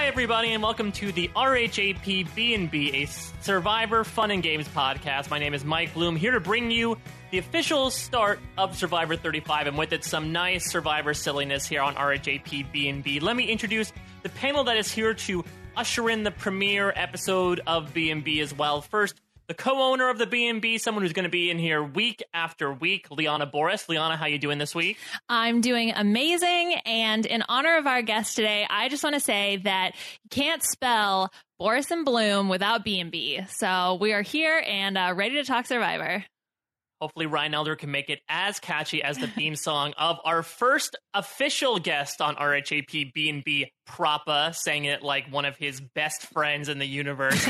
Hi, everybody, and welcome to the RHAP B&B, a Survivor Fun and Games podcast. My name is Mike Bloom, here to bring you the official start of Survivor 35, and with it, some nice Survivor silliness here on RHAP B&B. Let me introduce the panel that is here to usher in the premiere episode of B&B as well. First, the co-owner of the B&B, someone who's going to be in here week after week, Liana Boris. Liana, how you doing this week? I'm doing amazing, and in honor of our guest today, I just want to say that you can't spell Boris and Bloom without B&B. So we are here and ready to talk Survivor. Hopefully Ryan Elder can make it as catchy as the theme song of our first official guest on RHAP B&B, Prappa, sang it like one of his best friends in the universe.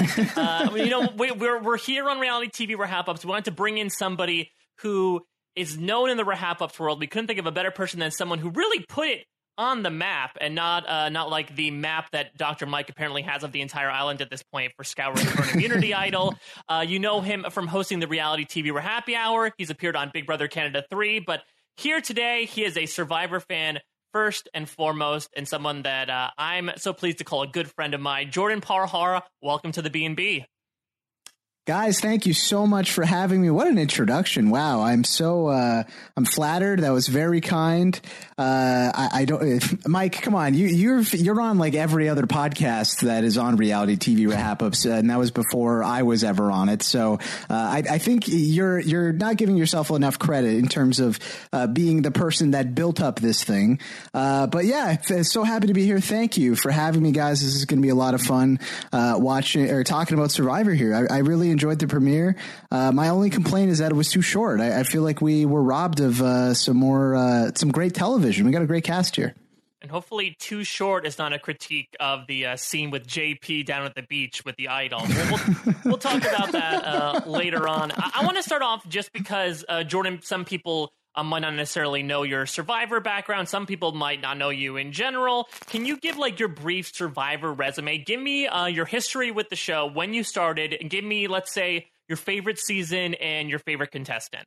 We're here on Reality TV Rahap Ups. We wanted to bring in somebody who is known in the Rahap Ups world. We couldn't think of a better person than someone who really put it on the map, and not like the map that Dr. Mike apparently has of the entire island at this point for scouring for an immunity idol. You know him from hosting the Reality TV Happy Hour. He's appeared on Big Brother Canada 3, but here today, he is a Survivor fan first and foremost, and someone that I'm so pleased to call a good friend of mine. Jordan Parhara, welcome to the B&B. Guys, thank you so much for having me. What an introduction. Wow. I'm flattered. That was very kind. I don't, Mike, come on. You're on like every other podcast that is on Reality TV Rahap Ups, and that was before I was ever on it. So, I think you're not giving yourself enough credit in terms of, being the person that built up this thing. But yeah, so happy to be here. Thank you for having me, guys. This is going to be a lot of fun, watching or talking about Survivor here. I really enjoyed the premiere. My only complaint is that it was too short. I feel like we were robbed of some great television. We got a great cast here. And hopefully too short is not a critique of the scene with JP down at the beach with the idol. We'll talk about that later on. I want to start off just because, Jordan, some people might not necessarily know your Survivor background. Some people might not know you in general. Can you give like your brief Survivor resume? Give me your history with the show, when you started, and give me, let's say, your favorite season and your favorite contestant.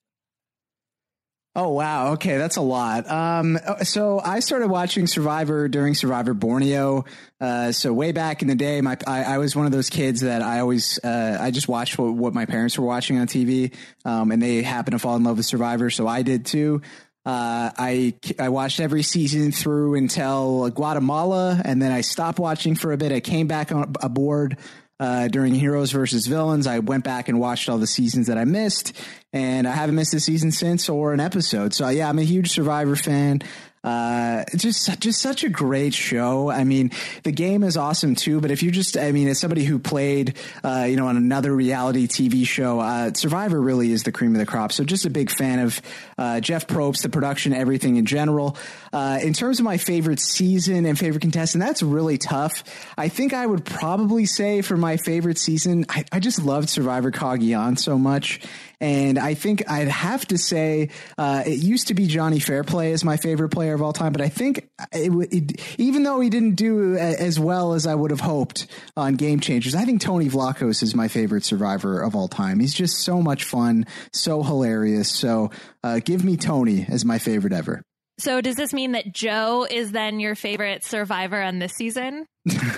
Oh, wow. Okay. That's a lot. So I started watching Survivor during Survivor Borneo. So way back in the day, I was one of those kids that I just watched what my parents were watching on TV. And they happened to fall in love with Survivor. So I did too. I watched every season through until Guatemala, and then I stopped watching for a bit. I came back aboard during Heroes versus Villains. I went back and watched all the seasons that I missed, and I haven't missed a season since or an episode. So yeah, I'm a huge Survivor fan. Just such a great show. I mean, the game is awesome too, but if you as somebody who played, on another reality TV show, Survivor really is the cream of the crop. So just a big fan of, Jeff Probst, the production, everything in general. In terms of my favorite season and favorite contestant, that's really tough. I think I would probably say for my favorite season, I just loved Survivor Cagayan so much. And I think I'd have to say, it used to be Johnny Fairplay as my favorite player of all time, but I think even though he didn't do as well as I would have hoped on Game Changers, I think Tony Vlachos is my favorite Survivor of all time. He's just so much fun, so hilarious. So give me Tony as my favorite ever. So does this mean that Joe is then your favorite Survivor on this season?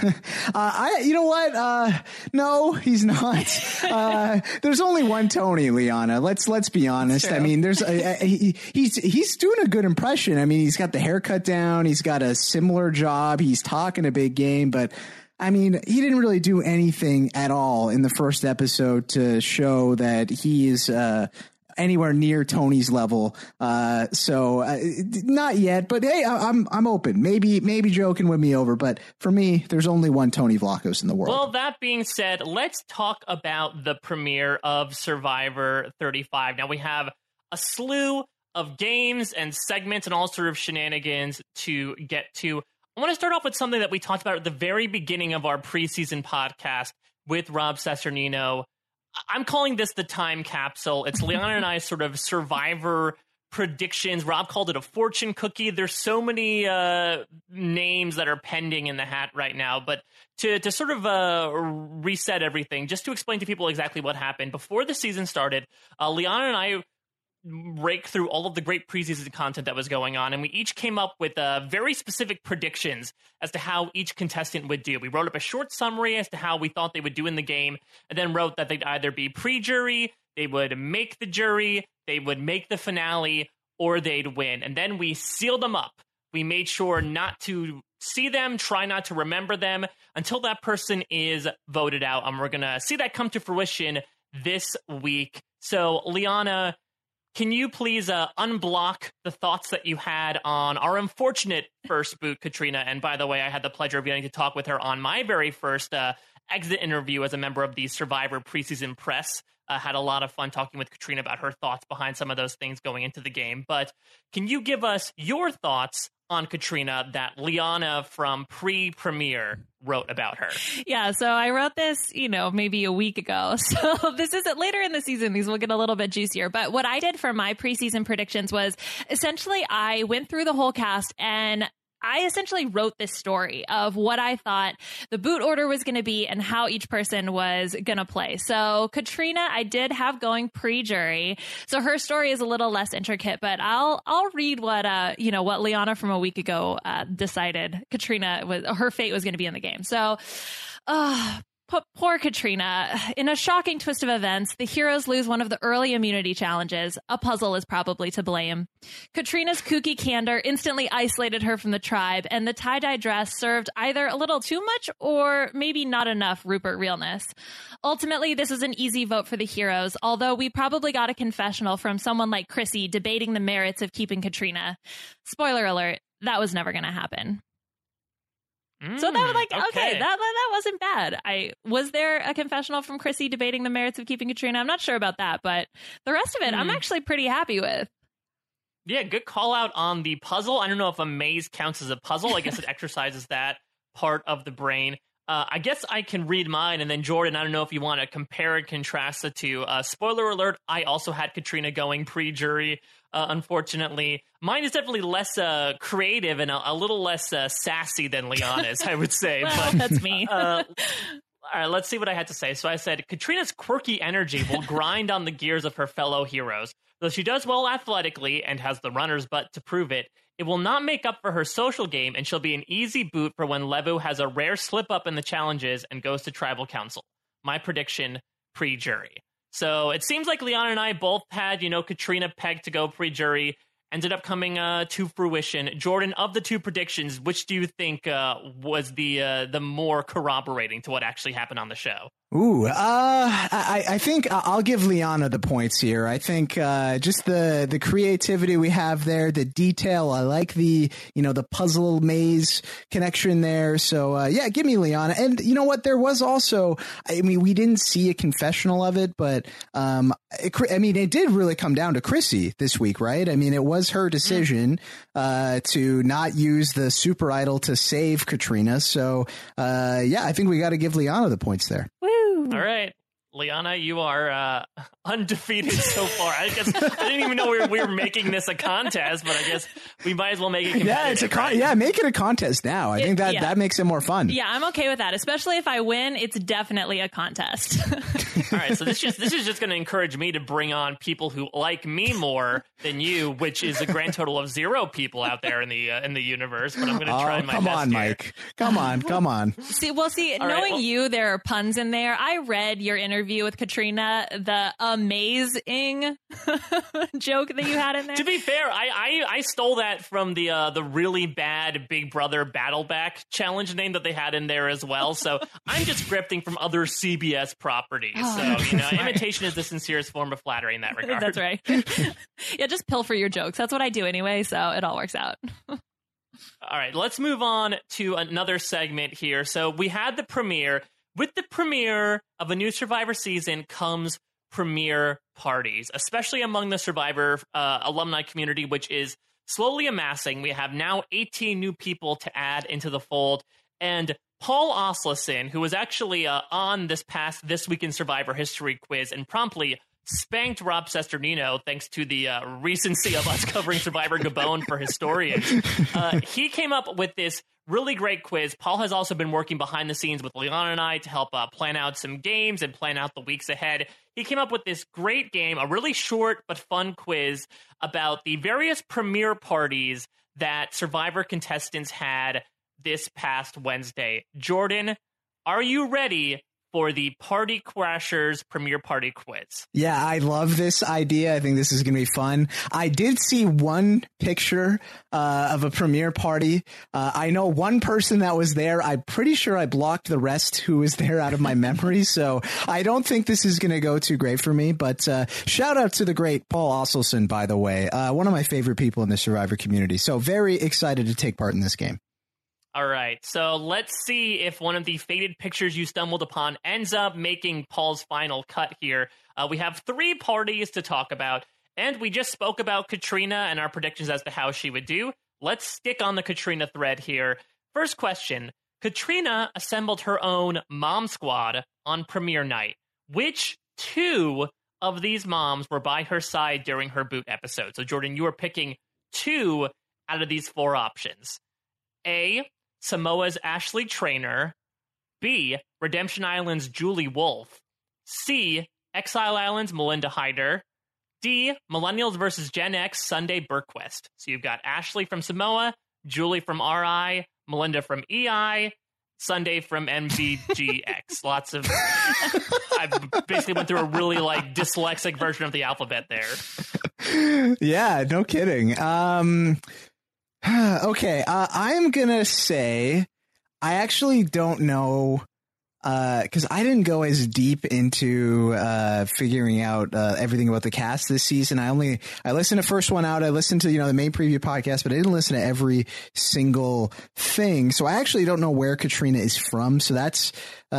You know what? No, he's not. There's only one Tony, Liana. Let's be honest. I mean, there's he's doing a good impression. I mean, he's got the haircut down. He's got a similar job. He's talking a big game, but I mean, he didn't really do anything at all in the first episode to show that he is, anywhere near Tony's level. So not yet, but hey, I'm open. Maybe Joe can win me over, but for me, there's only one Tony Vlachos in the world. Well, that being said, let's talk about the premiere of Survivor 35. Now we have a slew of games and segments and all sort of shenanigans to get to. I want to start off with something that we talked about at the very beginning of our preseason podcast with Rob Cesternino. I'm calling this the time capsule. It's Liana and I sort of Survivor predictions. Rob called it a fortune cookie. There's so many names that are pending in the hat right now. But to sort of reset everything, just to explain to people exactly what happened, before the season started, Liana and I rake through all of the great preseason content that was going on, and we each came up with very specific predictions as to how each contestant would do. We wrote up a short summary as to how we thought they would do in the game, and then wrote that they'd either be pre-jury, they would make the jury, they would make the finale, or they'd win. And then we sealed them up. We made sure not to see them, try not to remember them until that person is voted out. And we're going to see that come to fruition this week. So, Liana, can you please unblock the thoughts that you had on our unfortunate first boot, Katrina? And by the way, I had the pleasure of getting to talk with her on my very first exit interview as a member of the Survivor preseason press. Had a lot of fun talking with Katrina about her thoughts behind some of those things going into the game. But can you give us your thoughts on Katrina that Liana from pre-premiere wrote about her? Yeah, so I wrote this, maybe a week ago. So this is later in the season. These will get a little bit juicier. But what I did for my preseason predictions was essentially I went through the whole cast and I essentially wrote this story of what I thought the boot order was going to be and how each person was going to play. So Katrina, I did have going pre-jury. So her story is a little less intricate, but I'll read what Liana from a week ago decided her fate was going to be in the game. So, poor Katrina. In a shocking twist of events, the heroes lose one of the early immunity challenges. A puzzle is probably to blame. Katrina's kooky candor instantly isolated her from the tribe, and the tie-dye dress served either a little too much or maybe not enough Rupert realness. Ultimately, this was an easy vote for the heroes, although we probably got a confessional from someone like Chrissy debating the merits of keeping Katrina. Spoiler alert, that was never going to happen. So that was okay, that wasn't bad. Was there a confessional from Chrissy debating the merits of keeping Katrina? I'm not sure about that, but the rest of it, I'm actually pretty happy with. Yeah, good call out on the puzzle. I don't know if a maze counts as a puzzle. I guess it exercises that part of the brain. I guess I can read mine, and then Jordan, I don't know if you want to compare and contrast the two. Spoiler alert, I also had Katrina going pre-jury. Unfortunately, mine is definitely less creative and a little less sassy than Liana's, I would say. Well, but that's me. All right, let's see what I had to say. So I said, Katrina's quirky energy will grind on the gears of her fellow heroes. Though she does well athletically and has the runner's butt to prove it, it will not make up for her social game, and she'll be an easy boot for when Levu has a rare slip-up in the challenges and goes to tribal council. My prediction, pre-jury. So it seems like Liana and I both had, Katrina pegged to go pre-jury, ended up coming to fruition. Jordan, of the two predictions, which do you think was the more corroborating to what actually happened on the show? Ooh, I think I'll give Liana the points here. I think just the creativity we have there, the detail. I like the puzzle maze connection there. So yeah, give me Liana. And you know what? There was also, we didn't see a confessional of it, but it did really come down to Chrissy this week, right? It was her decision to not use the super idol to save Katrina. So yeah, I think we got to give Liana the points there. All right, Liana, you are undefeated so far. I didn't even know we were making this a contest, but I guess we might as well make it competitive. Yeah, make it a contest now. I think that makes it more fun. Yeah, I'm okay with that. Especially if I win, it's definitely a contest. All right, so this is just going to encourage me to bring on people who like me more than you, which is a grand total of 0 people out there in the universe. But I'm going to try my best. Come on, here. Mike. Come on. See, knowing you, there are puns in there. I read your interview with Katrina, the amazing joke that you had in there. To be fair, I stole that from the really bad Big Brother Battleback challenge name that they had in there as well. So I'm just scripting from other CBS properties. So imitation is the sincerest form of flattery in that regard. That's right. Yeah, just pilfer your jokes. That's what I do anyway, so it all works out. All right, let's move on to another segment here. So we had the premiere. With the premiere of a new Survivor season comes premiere parties, especially among the Survivor alumni community, which is slowly amassing. We have now 18 new people to add into the fold. And Paul Asleson, who was actually on This Week in Survivor History quiz and promptly spanked Rob Cesternino thanks to the recency of us covering Survivor Gabon for historians. He came up with this really great quiz. Paul has also been working behind the scenes with Liana and I to help plan out some games and plan out the weeks ahead. he came up with this great game, a really short but fun quiz about the various premiere parties that Survivor contestants had this past Wednesday. Jordan, are you ready for the Party Crashers premiere party quiz? Yeah, I love this idea. I think this is going to be fun. I did see one picture of a premiere party. I know one person that was there. I'm pretty sure I blocked the rest who was there out of my memory. So I don't think this is going to go too great for me. But shout out to the great Paul Osselson, by the way, one of my favorite people in the Survivor community. So very excited to take part in this game. All right, so let's see if one of the faded pictures you stumbled upon ends up making Paul's final cut here. We have 3 parties to talk about, and we just spoke about Katrina and our predictions as to how she would do. Let's stick on the Katrina thread here. First question, Katrina assembled her own mom squad on premiere night. Which 2 of these moms were by her side during her boot episode? So, Jordan, you are picking 2 out of these 4 options. A, Samoa's Ashley Trainer. B, Redemption Island's Julie Wolfe. C, Exile Island's Melinda Hyder. D, Millennials vs. Gen X Sunday Bergquist. So you've got Ashley from Samoa, Julie from RI, Melinda from EI, Sunday from MVGX. Lots of... I basically went through a really dyslexic version of the alphabet there. Yeah, no kidding. Okay, I'm gonna say I actually don't know because I didn't go as deep into figuring out everything about the cast this season. I listened to First One Out. I listened to the main preview podcast, but I didn't listen to every single thing. So I actually don't know where Katrina is from. So that's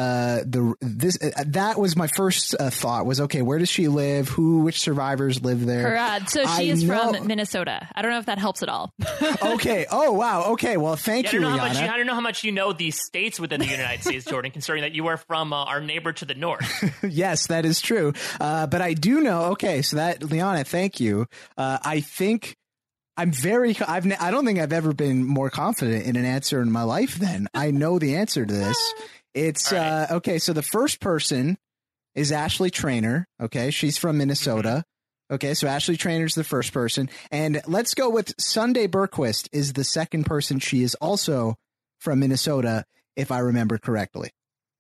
that was my first thought was, okay, where does she live? Which survivors live there? So she is from Minnesota. I don't know if that helps at all. Okay. Oh, wow. Okay. Well, thank you, Rihanna. I don't know how much you know these states within the United States, Jordan, considering that you are from our neighbor to the north. Yes, that is true. But I do know. Okay. So Liana, thank you. I think I don't think I've ever been more confident in an answer in my life. Then I know the answer to this. It's right. Okay. So the first person is Ashley Trainer. Okay. She's from Minnesota. Okay. So Ashley Trainer's the first person. And let's go with Sunday Bergquist is the second person. She is also from Minnesota, if I remember correctly.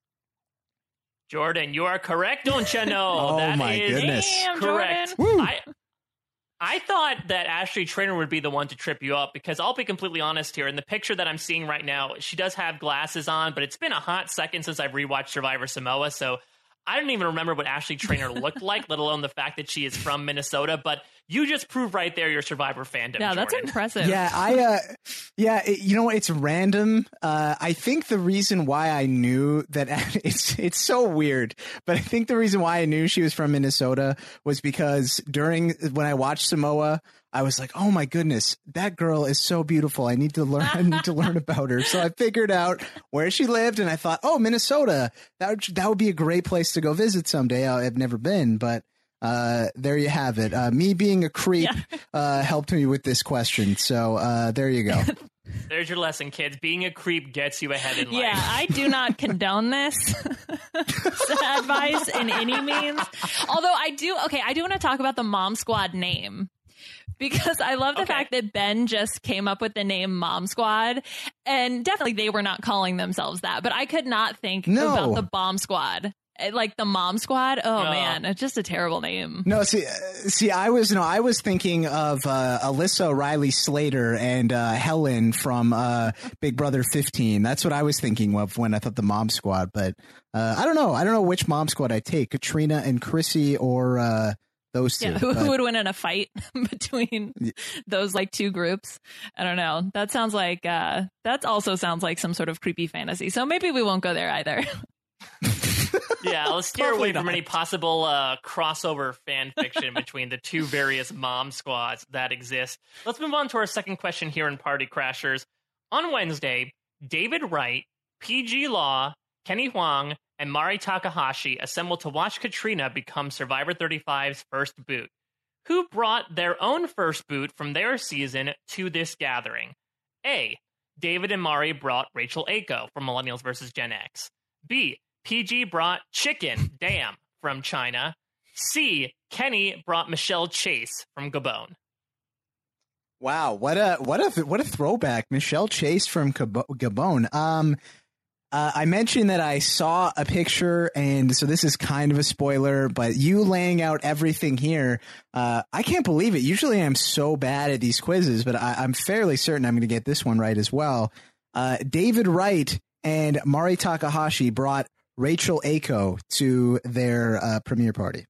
Jordan, you are correct, don't you know? Oh, my goodness. Damn, correct. Jordan. I thought that Ashley Trainer would be the one to trip you up because I'll be completely honest here. In the picture that I'm seeing right now, she does have glasses on, but it's been a hot second since I've rewatched Survivor Samoa, so I don't even remember what Ashley Trainer looked like, let alone the fact that she is from Minnesota. But you just proved right there your Survivor fandom. Yeah, Jordan. that's impressive. Yeah, you know what? It's random. I think the reason why I knew that it's so weird, but I think the reason why I knew she was from Minnesota was because when I watched Samoa, I was like, oh my goodness, that girl is so beautiful. I need to learn about her. So I figured out where she lived and I thought, oh, Minnesota, that would be a great place to go visit someday. I've never been, but there you have it. Me being a creep helped me with this question. So there you go. There's your lesson, kids. Being a creep gets you ahead in life. Yeah, I do not condone this advice in any means. Although I do want to talk about the Mom Squad name. Because I love the fact that Ben just came up with the name Mom Squad, and definitely they were not calling themselves that, but I could not think about the Bomb Squad. Like the Mom Squad. Oh man, it's just a terrible name. No, see, I was thinking of Alyssa Riley Slater and Helen from Big Brother 15. That's what I was thinking of when I thought the Mom Squad. But I don't know which Mom Squad I take, Katrina and Chrissy or those two. Yeah, who would win in a fight between those two groups? I don't know. That sounds like that also sounds like some sort of creepy fantasy. So maybe we won't go there either. Yeah, let's steer away from any possible crossover fan fiction between the two various mom squads that exist. Let's move on to our second question here in Party Crashers. On Wednesday, David Wright, PG Law, Kenny Huang, and Mari Takahashi assembled to watch Katrina become Survivor 35's first boot. Who brought their own first boot from their season to this gathering? A, David and Mari brought Rachel Ako from Millennials vs. Gen X. B, PG brought Chicken Damn from China. C, Kenny brought Michelle Chase from Gabon. Wow, what a throwback, Michelle Chase from Gabon. I mentioned that I saw a picture, and so this is kind of a spoiler, but you laying out everything here, I can't believe it. Usually I'm so bad at these quizzes, but I'm fairly certain I'm going to get this one right as well. David Wright and Mari Takahashi brought Rachel Aiko to their premiere party.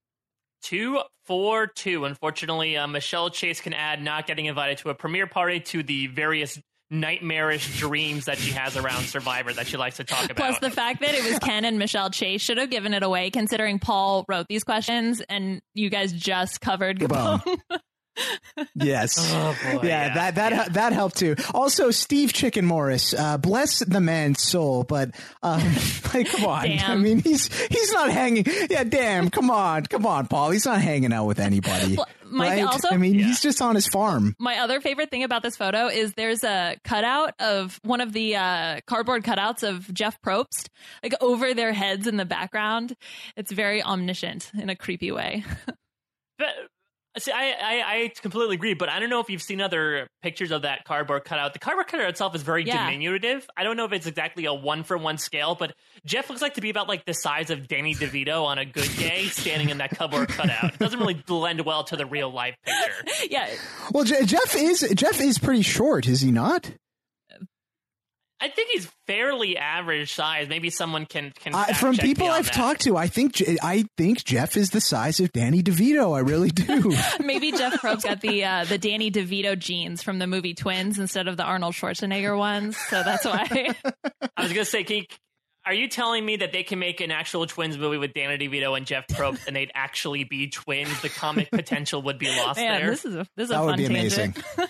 2-4-2. Unfortunately, Michelle Chase can add not getting invited to a premiere party to the various nightmarish dreams that she has around Survivor that she likes to talk about. Plus the fact that it was Ken and Michelle Chase should have given it away, considering Paul wrote these questions and you guys just covered Gabon. Yes. Oh, boy, yeah, that helped too. Also, Steve Chicken Morris, bless the man's soul, but like, come on. Damn. I mean, he's not hanging. Yeah, damn. Come on, Paul. He's not hanging out with anybody. Well, Mike, right? also, I mean, he's just on his farm. My other favorite thing about this photo is there's a cutout of one of the cardboard cutouts of Jeff Probst, like over their heads in the background. It's very omniscient in a creepy way. But see, I completely agree, but I don't know if you've seen other pictures of that cardboard cutout. The cardboard cutout itself is very diminutive. I don't know if it's exactly a 1-for-1 scale, but Jeff looks like to be about like the size of Danny DeVito on a good day standing in that cardboard cutout. It doesn't really blend well to the real life picture. Yeah. Well, Jeff is pretty short, is he not? I think he's fairly average size. Maybe someone can from people I've talked to, I think Jeff is the size of Danny DeVito. I really do. Maybe Jeff Probst got the Danny DeVito genes from the movie Twins instead of the Arnold Schwarzenegger ones, so that's why. I was gonna say, are you telling me that they can make an actual Twins movie with Danny DeVito and Jeff Probst, and they'd actually be twins? The comic potential would be lost there. This is a that fun would be tangent. amazing.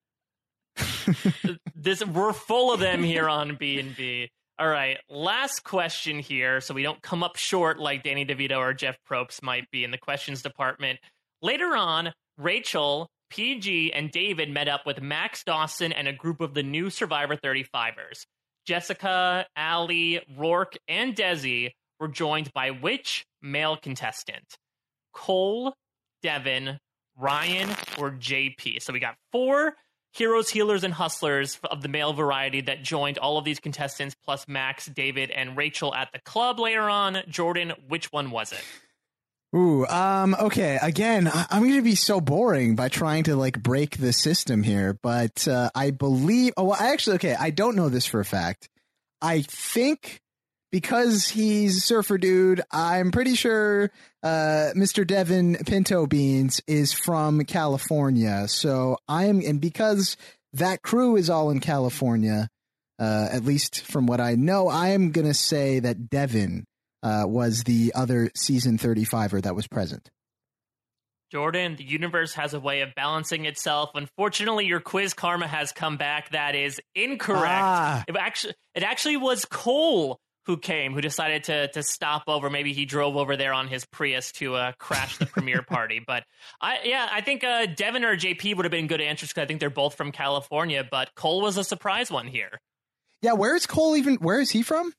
We're full of them here on B&B. All right, last question here, so we don't come up short like Danny DeVito or Jeff Probst might be in the questions department. Later on, Rachel, PG, and David met up with Max Dawson and a group of the new Survivor 35ers. Jessica, Allie, Rourke, and Desi were joined by which male contestant? Cole, Devin, Ryan, or JP? So we got 4 heroes, healers, and hustlers of the male variety that joined all of these contestants, plus Max, David, and Rachel at the club later on. Jordan, which one was it? Ooh, okay. Again, I'm going to be so boring by trying to like break the system here, but I believe. Oh, well, actually, okay. I don't know this for a fact. I think because he's a surfer dude, I'm pretty sure Mr. Devin Pinto Beans is from California. So and because that crew is all in California, at least from what I know, I am going to say that Devin was the other season 35er that was present. Jordan, the universe has a way of balancing itself. Unfortunately, your quiz karma has come back. That is incorrect. It actually was Cole who decided to stop over. Maybe he drove over there on his Prius to crash the premiere party. But I think Devin or JP would have been good answers because I think they're both from California. But Cole was a surprise one here. Yeah, where is Cole even? Where is he from?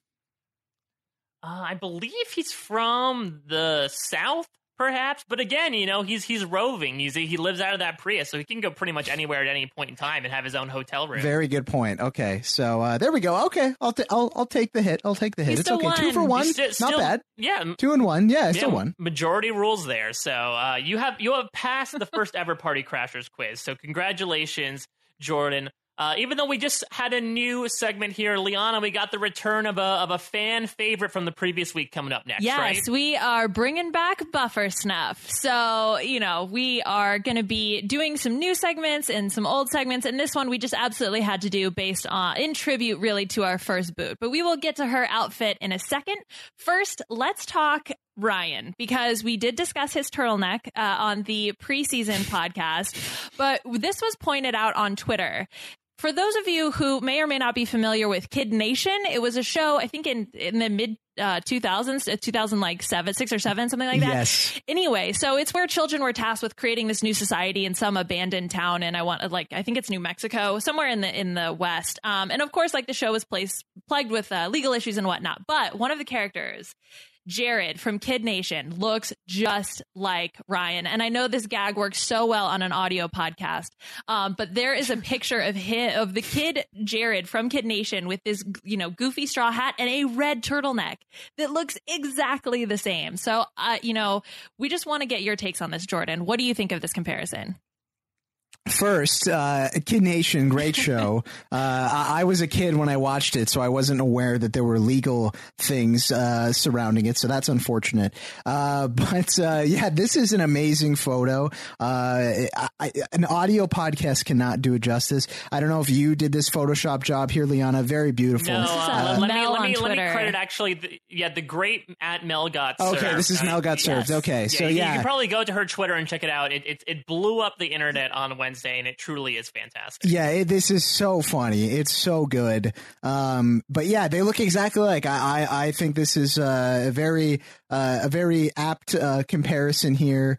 I believe he's from the South, perhaps. But again, he's roving. He lives out of that Prius, so he can go pretty much anywhere at any point in time and have his own hotel room. Very good point. Okay, so there we go. Okay, I'll take the hit. It's okay. 2 for 1, not bad. Yeah, 2 and 1. Yeah, still won. Majority rules there. So you have passed the first ever Party Crashers quiz. So congratulations, Jordan. Even though we just had a new segment here, Liana, we got the return of a fan favorite from the previous week coming up next, right? Yes, we are bringing back Buffer Snuff. So, we are going to be doing some new segments and some old segments. And this one we just absolutely had to do based on, in tribute really to our first boot. But we will get to her outfit in a second. First, let's talk Ryan, because we did discuss his turtleneck on the preseason podcast. But this was pointed out on Twitter. For those of you who may or may not be familiar with Kid Nation, it was a show, I think in the mid 2000s, 2007, 6 or 7, something like that. Yes. Anyway, so it's where children were tasked with creating this new society in some abandoned town, and I think it's New Mexico, somewhere in the West. And of course, the show was plagued with legal issues and whatnot. But one of the characters, Jared from Kid Nation looks just like Ryan. And I know this gag works so well on an audio podcast, but there is a picture of the kid Jared from Kid Nation with this, goofy straw hat and a red turtleneck that looks exactly the same. So, we just want to get your takes on this, Jordan. What do you think of this comparison? First, Kid Nation, great show. I was a kid when I watched it, so I wasn't aware that there were legal things surrounding it. So that's unfortunate. But this is an amazing photo. An audio podcast cannot do it justice. I don't know if you did this Photoshop job here, Liana. Very beautiful. No, let me credit actually. The great at Mel Got Served. Okay, this is Mel Got Served. Okay, so you can probably go to her Twitter and check it out. It blew up the internet on Wednesday, and it truly is fantastic. Yeah, this is so funny. It's so good. But yeah, they look exactly like. I think this is a very apt comparison here.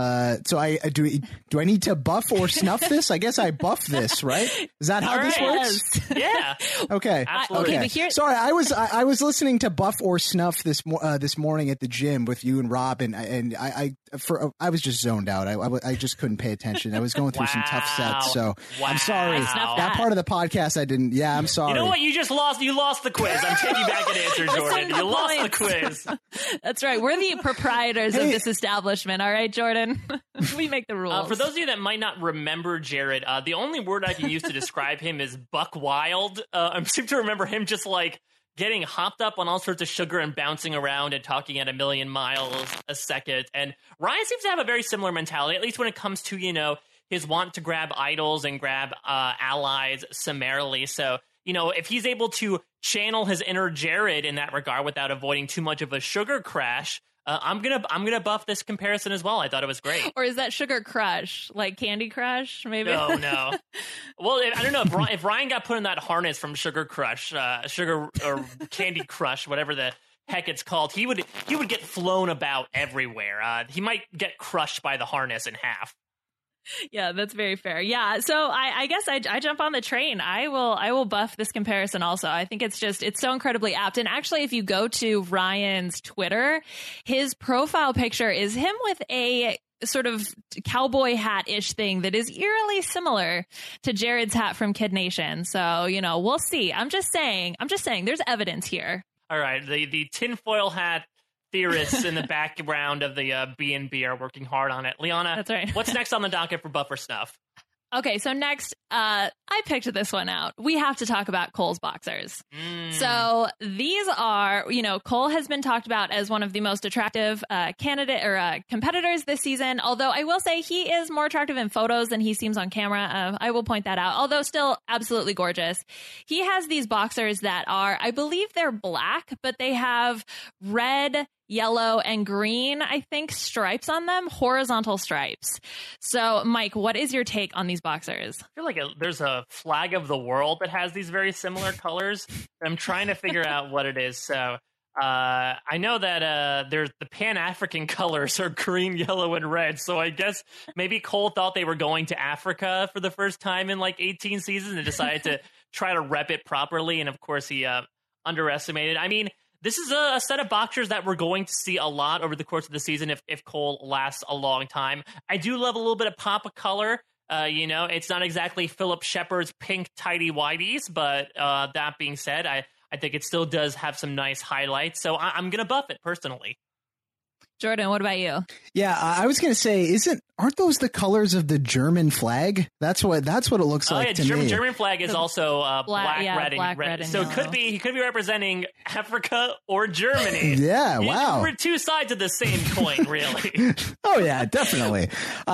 So do I need to buff or snuff this? I guess I buff this, right? Is that how this works? Yeah. Okay. Absolutely. Okay. Sorry, I was listening to Buff or Snuff this morning at the gym with you and Rob, and I was just zoned out. I just couldn't pay attention. I was going through some tough sets, so I'm sorry. That part of the podcast I didn't. Yeah, I'm sorry. You know what? You just lost. You lost the quiz. I'm taking back an answer, Jordan. You lost the quiz. That's right. We're the proprietors of this establishment. All right, Jordan. We make the rules. For those of you that might not remember Jared, the only word I can use to describe him is buck wild. I seem to remember him just like getting hopped up on all sorts of sugar and bouncing around and talking at 1,000,000 miles a second. And Ryan seems to have a very similar mentality, at least when it comes to, his want to grab idols and grab allies summarily. So, if he's able to channel his inner Jared in that regard without avoiding too much of a sugar crash, I'm gonna buff this comparison as well. I thought it was great. Or is that Sugar Crush, like Candy Crush? Maybe. No. Well, I don't know if Ryan got put in that harness from Sugar Crush, Sugar or Candy Crush, whatever the heck it's called. He would get flown about everywhere. He might get crushed by the harness in half. Yeah, that's very fair. Yeah, so I guess I jump on the train. I will buff this comparison also. I think it's so incredibly apt. And actually, if you go to Ryan's Twitter, his profile picture is him with a sort of cowboy hat-ish thing that is eerily similar to Jared's hat from Kid Nation. So, we'll see. I'm just saying there's evidence here. All right, the tinfoil hat theorists in the background of the B&B are working hard on it. Liana, that's right. What's next on the docket for Buff or Snuff? Okay, so next, I picked this one out. We have to talk about Cole's boxers. So these are, Cole has been talked about as one of the most attractive competitors this season. Although I will say he is more attractive in photos than he seems on camera. I will point that out. Although still absolutely gorgeous. He has these boxers that are, I believe they're black, but they have red, yellow, and green, I think, stripes on them, horizontal stripes. So, Mike, what is your take on these boxers? I feel like there's a flag of the world that has these very similar colors. I'm trying to figure out what it is. So, I know that there's the Pan-African colors are green, yellow, and red. So I guess maybe Cole thought they were going to Africa for the first time in like 18 seasons and decided to try to rep it properly. And of course, he underestimated. I mean, this is a set of boxers that we're going to see a lot over the course of the season if Cole lasts a long time. I do love a little bit of pop of color. It's not exactly Philip Shepard's pink tidy whities, but that being said, I think it still does have some nice highlights. So I'm going to buff it personally. Jordan, what about you? Yeah, I was going to say, aren't those the colors of the German flag? That's what it looks like to me. German flag is also black, red, and red. So yellow. he could be representing Africa or Germany. Yeah, wow. We're two sides of the same coin, really. Oh yeah, definitely.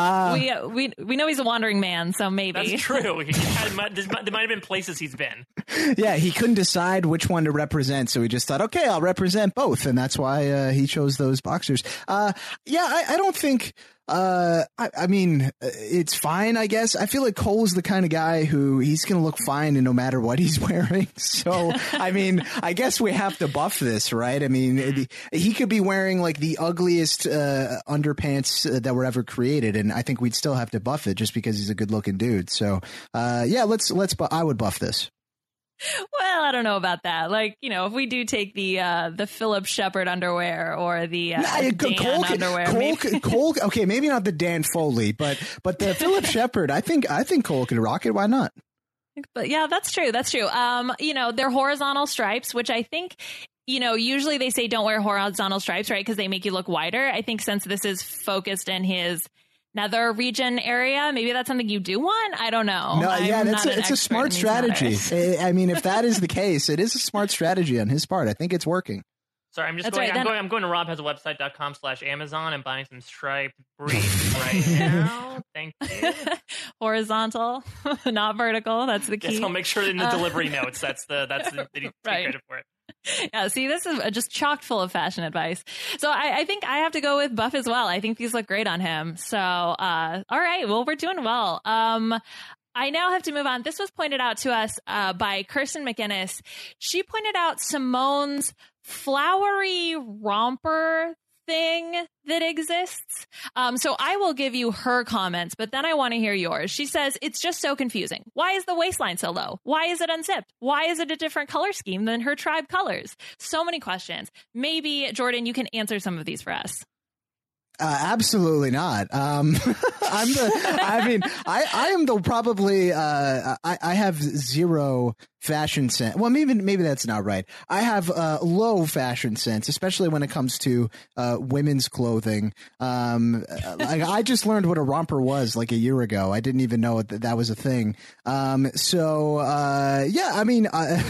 We know he's a wandering man, so maybe that's true. There might have been places he's been. Yeah, he couldn't decide which one to represent, so he just thought, okay, I'll represent both, and that's why he chose those boxers. I don't think. I mean, it's fine, I guess. I feel like Cole is the kind of guy who he's going to look fine no matter what he's wearing. So, I mean, I guess we have to buff this, right? I mean, he could be wearing like the ugliest underpants that were ever created, and I think we'd still have to buff it just because he's a good looking dude. So, I would buff this. Well, I don't know about that. Like, you know, if we do take the Philip Shepard underwear or the Dan underwear, Cole, okay, maybe not the Dan Foley, but the Philip Shepard, I think Cole could rock it. Why not? But yeah, that's true. That's true. You know, they're horizontal stripes, which I think, you know, usually they say don't wear horizontal stripes, right? Because they make you look wider. I think since this is focused in his nether region area, maybe that's something you do want. I don't know. No, yeah, it's a smart strategy. I mean, if that is the case, it is a smart strategy on his part. I think it's working. Sorry, I'm going to robhasawebsite.com/Amazon and buying some striped briefs right now. Thank you. Horizontal, not vertical. That's the key. Yes, I'll make sure in the delivery notes. That's the take credit for it. Yeah, see, this is just chock full of fashion advice. So I think I have to go with Buff as well. I think these look great on him. So, all right, well, we're doing well. I now have to move on. This was pointed out to us by Kirsten McInnes. She pointed out Simone's flowery romper thing that exists. So I will give you her comments, but then I want to hear yours. She says, it's just so confusing. Why is the waistline so low? Why is it unzipped? Why is it a different color scheme than her tribe colors? So many questions. Maybe, Jordan, you can answer some of these for us. Absolutely not. I have zero fashion sense. Well, maybe that's not right. I have low fashion sense, especially when it comes to women's clothing. I just learned what a romper was like a year ago. I didn't even know that was a thing. Yeah, I mean,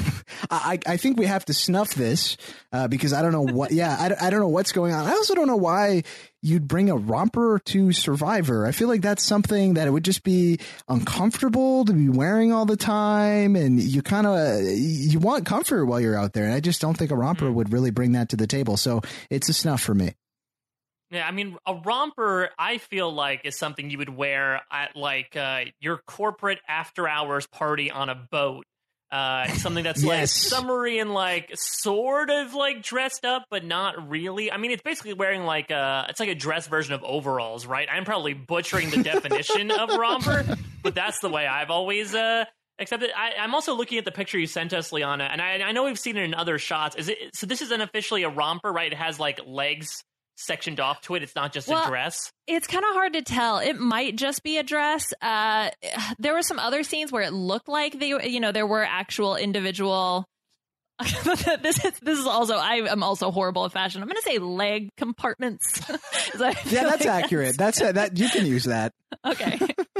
I think we have to snuff this because I don't know what. Yeah, I don't know what's going on. I also don't know why you'd bring a romper to Survivor. I feel like that's something that it would just be uncomfortable to be wearing all the time, and you want comfort while you're out there, and I just don't think a romper would really bring that to the table. So it's a snuff for me. Yeah, I mean, a romper, I feel like, is something you would wear at like your corporate after-hours party on a boat. Something that's like summery and like sort of like dressed up, but not really. I mean, it's basically wearing like it's like a dress version of overalls, right? I'm probably butchering the definition of romper, but that's the way I've always accepted. I'm also looking at the picture you sent us, Liana, and I know we've seen it in other shots. So this isn't officially a romper, right? It has like legs sectioned off to it. It's not just a dress. It's kind of hard to tell. It might just be a dress. There were some other scenes where it looked like there were actual individual. This is also. I am also horrible at fashion. I'm going to say leg compartments. That's accurate. That you can use that. Okay.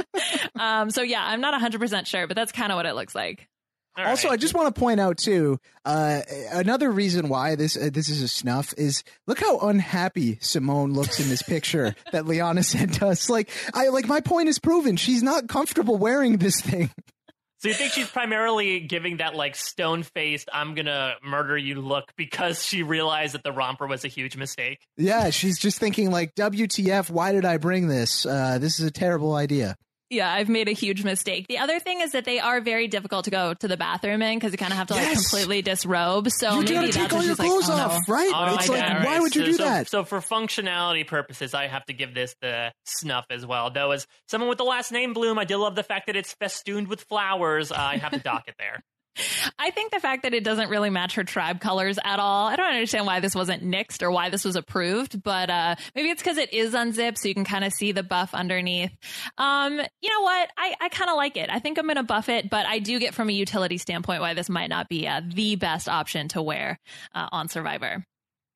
So yeah, I'm not 100% sure, but that's kind of what it looks like. All also, right. I just want to point out too, another reason why this is a snuff is look how unhappy Simone looks in this picture that Liana sent us. My point is proven. She's not comfortable wearing this thing. So you think she's primarily giving that like stone-faced, I'm gonna murder you look because she realized that the romper was a huge mistake? Yeah, she's just thinking like, WTF, why did I bring this? This is a terrible idea. Yeah, I've made a huge mistake. The other thing is that they are very difficult to go to the bathroom in because you kind of have to like completely disrobe. So you gotta take all your clothes off, right? It's like, why would you do that? So for functionality purposes, I have to give this the snuff as well. Though as someone with the last name Bloom, I do love the fact that it's festooned with flowers. I have to dock it there. I think the fact that it doesn't really match her tribe colors at all. I don't understand why this wasn't nixed or why this was approved, but maybe it's because it is unzipped so you can kind of see the buff underneath. You know what? I kind of like it. I think I'm going to buff it, but I do get from a utility standpoint why this might not be the best option to wear on Survivor.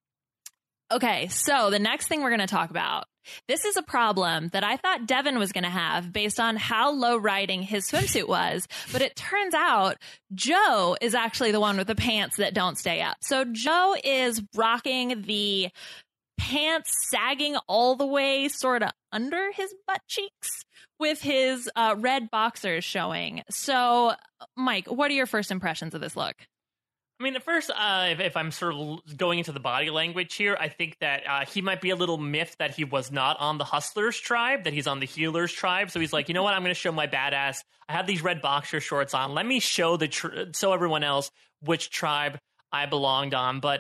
Okay, so the next thing we're going to talk about. This is a problem that I thought Devin was going to have based on how low riding his swimsuit was. But it turns out Joe is actually the one with the pants that don't stay up. So Joe is rocking the pants sagging all the way sort of under his butt cheeks with his red boxers showing. So, Mike, what are your first impressions of this look? I mean, at first, if I'm sort of going into the body language here, I think that he might be a little miffed that he was not on the Hustlers tribe, that he's on the Healers tribe. So he's like, you know what? I'm going to show my badass. I have these red boxer shorts on. Let me show show everyone else which tribe I belonged on. But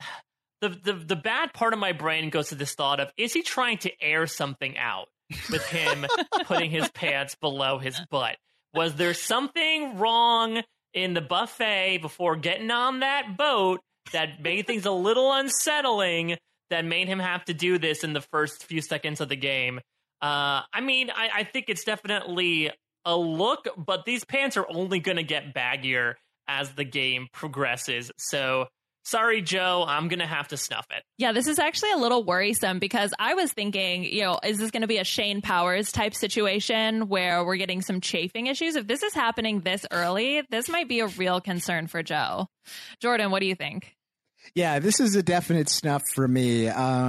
the bad part of my brain goes to this thought of, is he trying to air something out with him putting his pants below his butt? Was there something wrong in the buffet before getting on that boat that made things a little unsettling, that made him have to do this in the first few seconds of the game. I mean, I think it's definitely a look, but these pants are only going to get baggier as the game progresses. So sorry, Joe, I'm going to have to snuff it. Yeah, this is actually a little worrisome because I was thinking, is this going to be a Shane Powers type situation where we're getting some chafing issues? If this is happening this early, this might be a real concern for Joe. Jordan, what do you think? Yeah, this is a definite snuff for me.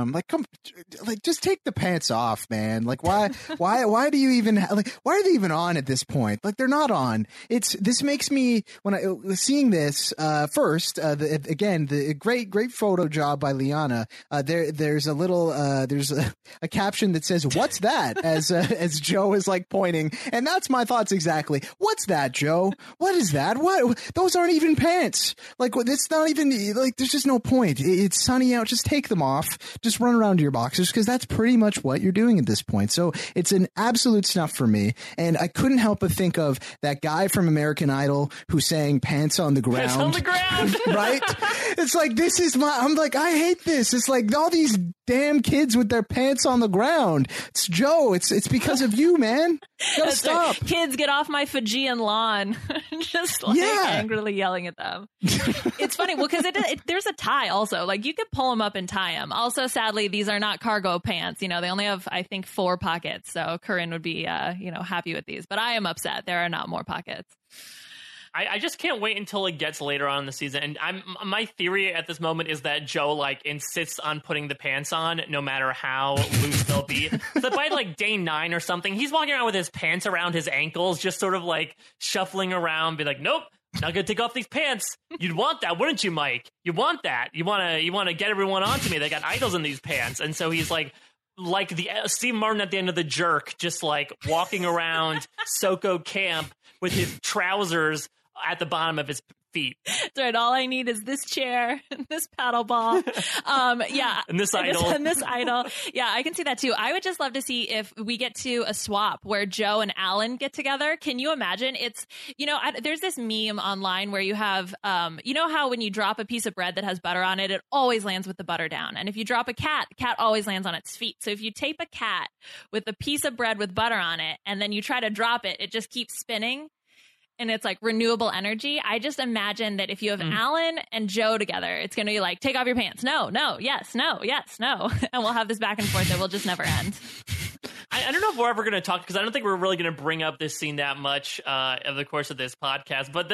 Just take the pants off, man. Like, why do you even, why are they even on at this point? Like, they're not on. This makes me, when I was seeing this, first, the great photo job by Liana. There's a little, there's a caption that says, "What's that?" as Joe is like pointing. And that's my thoughts exactly. What's that, Joe? What is that? What? Those aren't even pants. Like, it's not even, like, there's just no point. It's sunny out. Just take them off. Just run around to your boxers, because that's pretty much what you're doing at this point. So it's an absolute snuff for me. And I couldn't help but think of that guy from American Idol who sang "Pants on the Ground." Pants on the ground. Right? It's like, I'm like, I hate this. It's like all these damn kids with their pants on the ground. It's Joe. It's because of you, man. Gotta stop. Kids, get off my Fijian lawn. Just angrily yelling at them. It's funny. Well, because there's a tie also. Like, you could pull them up and tie them. Also, sadly, these are not cargo pants. They only have, I think, 4 pockets. So Corinne would be, happy with these. But I am upset. There are not more pockets. I just can't wait until it gets later on in the season. And my theory at this moment is that Joe insists on putting the pants on no matter how loose they'll be. So by day 9 or something, he's walking around with his pants around his ankles, just sort of shuffling around, be like, nope, not gonna take off these pants. You'd want that, wouldn't you, Mike? You want that. You wanna get everyone onto me. They got idols in these pants. And so he's like the Steve Martin at the end of The Jerk, just walking around Soko camp with his trousers at the bottom of his feet. That's right. All I need is this chair, this paddle ball. Yeah. And this idol. And this idol. Yeah, I can see that too. I would just love to see if we get to a swap where Joe and Alan get together. Can you imagine? It's, there's this meme online where you have, how when you drop a piece of bread that has butter on it, it always lands with the butter down. And if you drop a cat, the cat always lands on its feet. So if you tape a cat with a piece of bread with butter on it, and then you try to drop it, it just keeps spinning. And it's renewable energy. I just imagine that if you have Alan and Joe together, it's going to be take off your pants. No, yes, no, yes, no. And we'll have this back and forth that will just never end. I don't know if we're ever going to talk, because I don't think we're really going to bring up this scene that much over the course of this podcast. But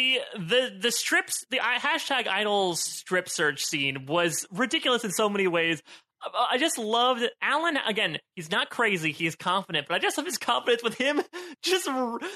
the strips, the hashtag idol strip search scene was ridiculous in so many ways. I just loved Alan. Again, he's not crazy. He's confident, but I just love his confidence with him. Just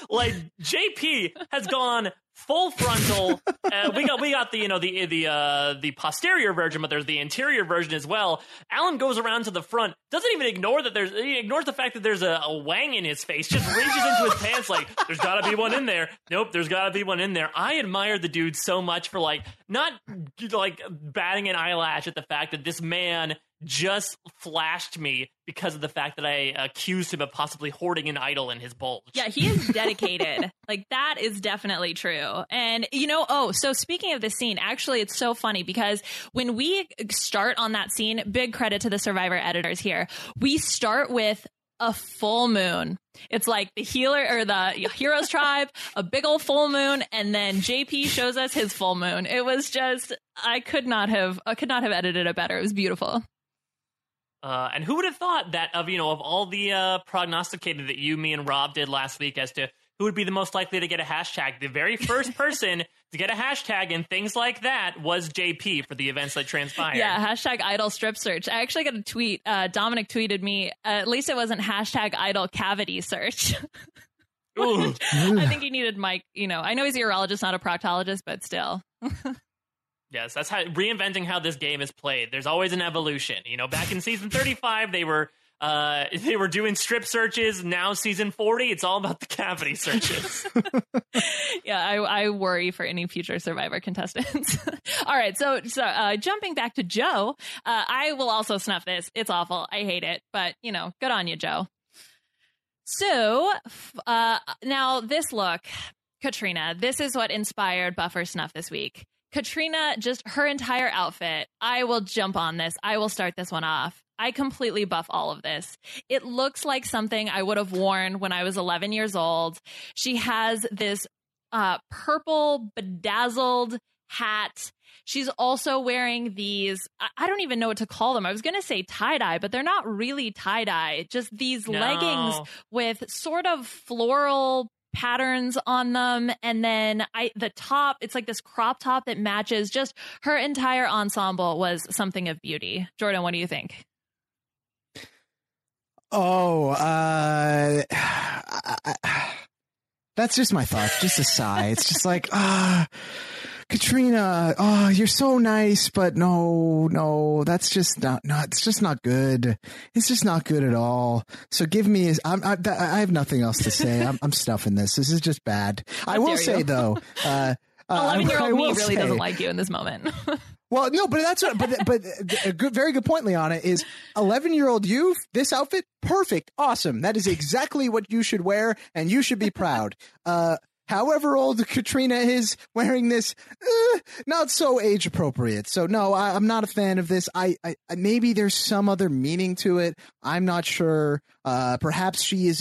JP has gone full frontal. We got the posterior version, but there's the interior version as well. Alan goes around to the front, doesn't even ignore that he ignores the fact that there's a wang in his face, just reaches into his pants there's gotta be one in there. Nope, there's gotta be one in there. I admire the dude so much for not batting an eyelash at the fact that this man just flashed me because of the fact that I accused him of possibly hoarding an idol in his bulge. Yeah, he is dedicated. That is definitely true. And, so speaking of this scene, actually, it's so funny because when we start on that scene, big credit to the Survivor editors here, we start with a full moon. It's the healer or the heroes tribe, a big old full moon, and then JP shows us his full moon. It was just, I could not have edited it better. It was beautiful. And who would have thought that of all the prognosticated that you, me, and Rob did last week as to who would be the most likely to get a hashtag, the very first person to get a hashtag and things like that was JP for the events that transpired. Yeah, hashtag idol strip search. I actually got a tweet. Dominic tweeted me, at least it wasn't hashtag idol cavity search. I think he needed Mike, I know he's a urologist, not a proctologist, but still. Yes, that's how reinventing how this game is played. There's always an evolution. Back in season 35, they were doing strip searches. Now season 40, it's all about the cavity searches. Yeah, I worry for any future Survivor contestants. All right, so jumping back to Joe, I will also snuff this. It's awful. I hate it, but good on you, Joe. So now this look. Katrina, this is what inspired Buffer Snuff this week. Katrina, just her entire outfit. I will jump on this. I will start this one off. I completely buff all of this. It looks like something I would have worn when I was 11 years old. She has this purple bedazzled hat. She's also wearing these, I don't even know what to call them. I was going to say tie-dye, but they're not really tie-dye. Just these leggings with sort of floral patterns on them, and then the top, it's like this crop top that matches. Just her entire ensemble was something of beauty. Jordan, what do you think? Oh, that's just my thoughts. Just a sigh. It's just like, Katrina, oh, you're so nice, but no, that's just not, it's just not good. It's just not good at all. So give me, I have nothing else to say. I'm stuffing this. This is just bad. I will say though, 11-year-old me really doesn't like you in this moment. Well, no, but that's but a good, very good point, Liana, is 11-year-old you, this outfit, perfect, awesome. That is exactly what you should wear, and you should be proud. However old Katrina is wearing this, not so age appropriate. So no, I'm not a fan of this. I maybe there's some other meaning to it. I'm not sure. Perhaps she is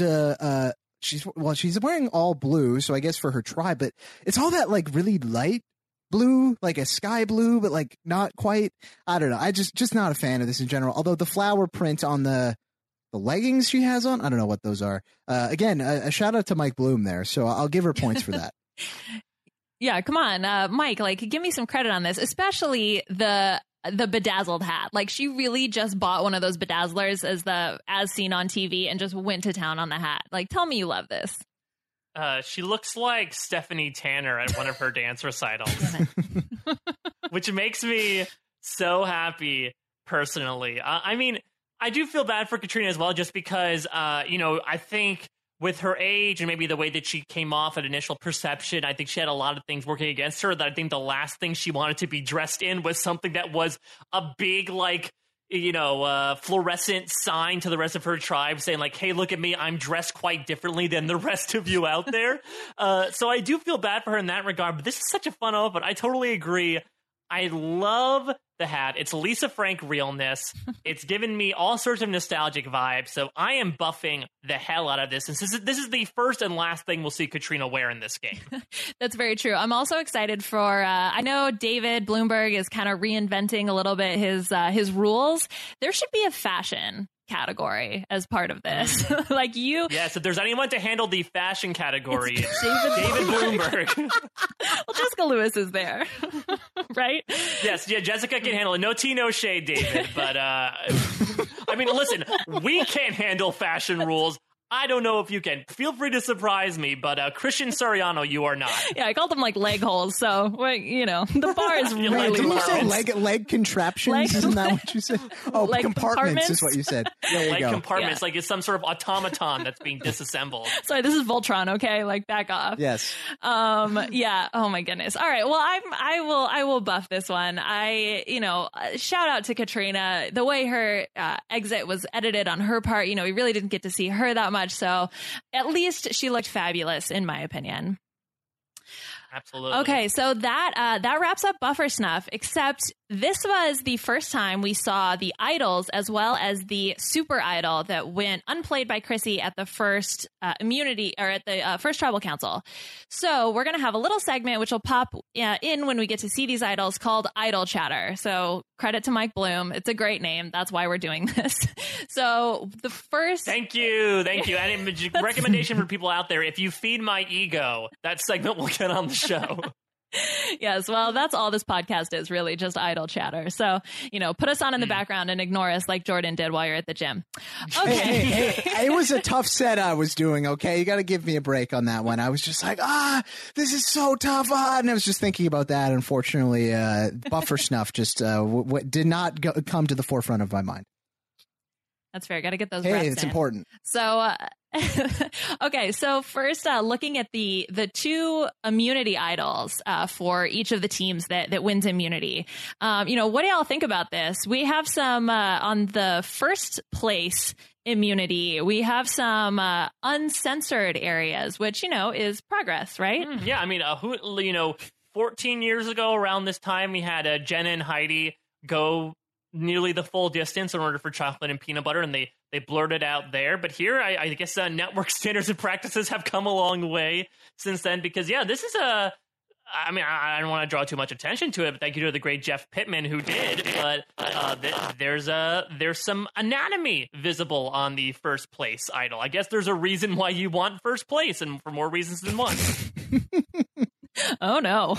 she's wearing all blue, so I guess for her tribe, but it's all that like really light blue, like a sky blue, but like not quite. I don't know. I just not a fan of this in general. Although the flower print on the leggings she has on, I don't know what those are. Again, a shout out to Mike Bloom there. So I'll give her points for that. Yeah, come on, Mike. Like, give me some credit on this, especially the bedazzled hat. Like, she really just bought one of those bedazzlers as seen on TV and just went to town on the hat. Like, tell me you love this. She looks like Stephanie Tanner at one of her dance recitals, which makes me so happy personally. I mean, I do feel bad for Katrina as well, just because, I think with her age and maybe the way that she came off at initial perception, I think she had a lot of things working against her. That I think the last thing she wanted to be dressed in was something that was a big, like, fluorescent sign to the rest of her tribe saying like, hey, look at me, I'm dressed quite differently than the rest of you out there. So I do feel bad for her in that regard, but this is such a fun outfit. I totally agree. I love the hat. It's Lisa Frank realness. It's given me all sorts of nostalgic vibes. So I am buffing the hell out of this. And this is the first and last thing we'll see Katrina wear in this game. That's very true. I'm also excited for, I know David Bloomberg is kind of reinventing a little bit his rules. There should be a fashion category as part of this. Like you. Yes, if there's anyone to handle the fashion category, it's David Bloomberg. Well, Jessica Lewis is there, right? Yes, yeah, Jessica can handle it. No tea, no shade, David. But I mean, listen, we can't handle fashion rules. I don't know if you can. Feel free to surprise me, but Christian Soriano, you are not. Yeah, I called them like leg holes, so the bar is really low. Didn't you say leg contraptions? Isn't that what you said? Oh, leg compartments is what you said. Leg compartments, like it's some sort of automaton that's being disassembled. Sorry, this is Voltron. Okay, like back off. Yes. Yeah. Oh my goodness. All right. Well, I will buff this one. Shout out to Katrina. The way her exit was edited on her part, we really didn't get to see her that much. So at least she looked fabulous, in my opinion. Absolutely. Okay, so that wraps up Buffer Snuff, except this was the first time we saw the idols as well as the super idol that went unplayed by Chrissy at the first first tribal council. So we're going to have a little segment which will pop in when we get to see these idols called Idol Chatter. So credit to Mike Bloom. It's a great name. That's why we're doing this. So the first... Thank you. And a recommendation for people out there, if you feed my ego, that segment will get on the show. Yes, well, that's all this podcast is, really, just idle chatter. So, put us on in the background and ignore us like Jordan did while you're at the gym. Okay. Hey, it was a tough set I was doing, okay? You got to give me a break on that one. I was just like, this is so tough. And I was just thinking about that. Unfortunately, Buffer Snuff just did not come to the forefront of my mind. That's fair. Got to get those. Hey, it's important. So Okay, so first, looking at the two immunity idols for each of the teams that wins immunity. What do y'all think about this? We have some on the first place immunity. We have some uncensored areas, which is progress, right? Yeah, I mean, 14 years ago around this time, we had Jenna and Heidi go nearly the full distance in order for chocolate and peanut butter, and they blurted out there. But here, I guess network standards and practices have come a long way since then, because this is I don't want to draw too much attention to it, but thank you to the great Jeff Pittman who did. But there's some anatomy visible on the first place idol. I guess there's a reason why you want first place, and for more reasons than one. Oh no.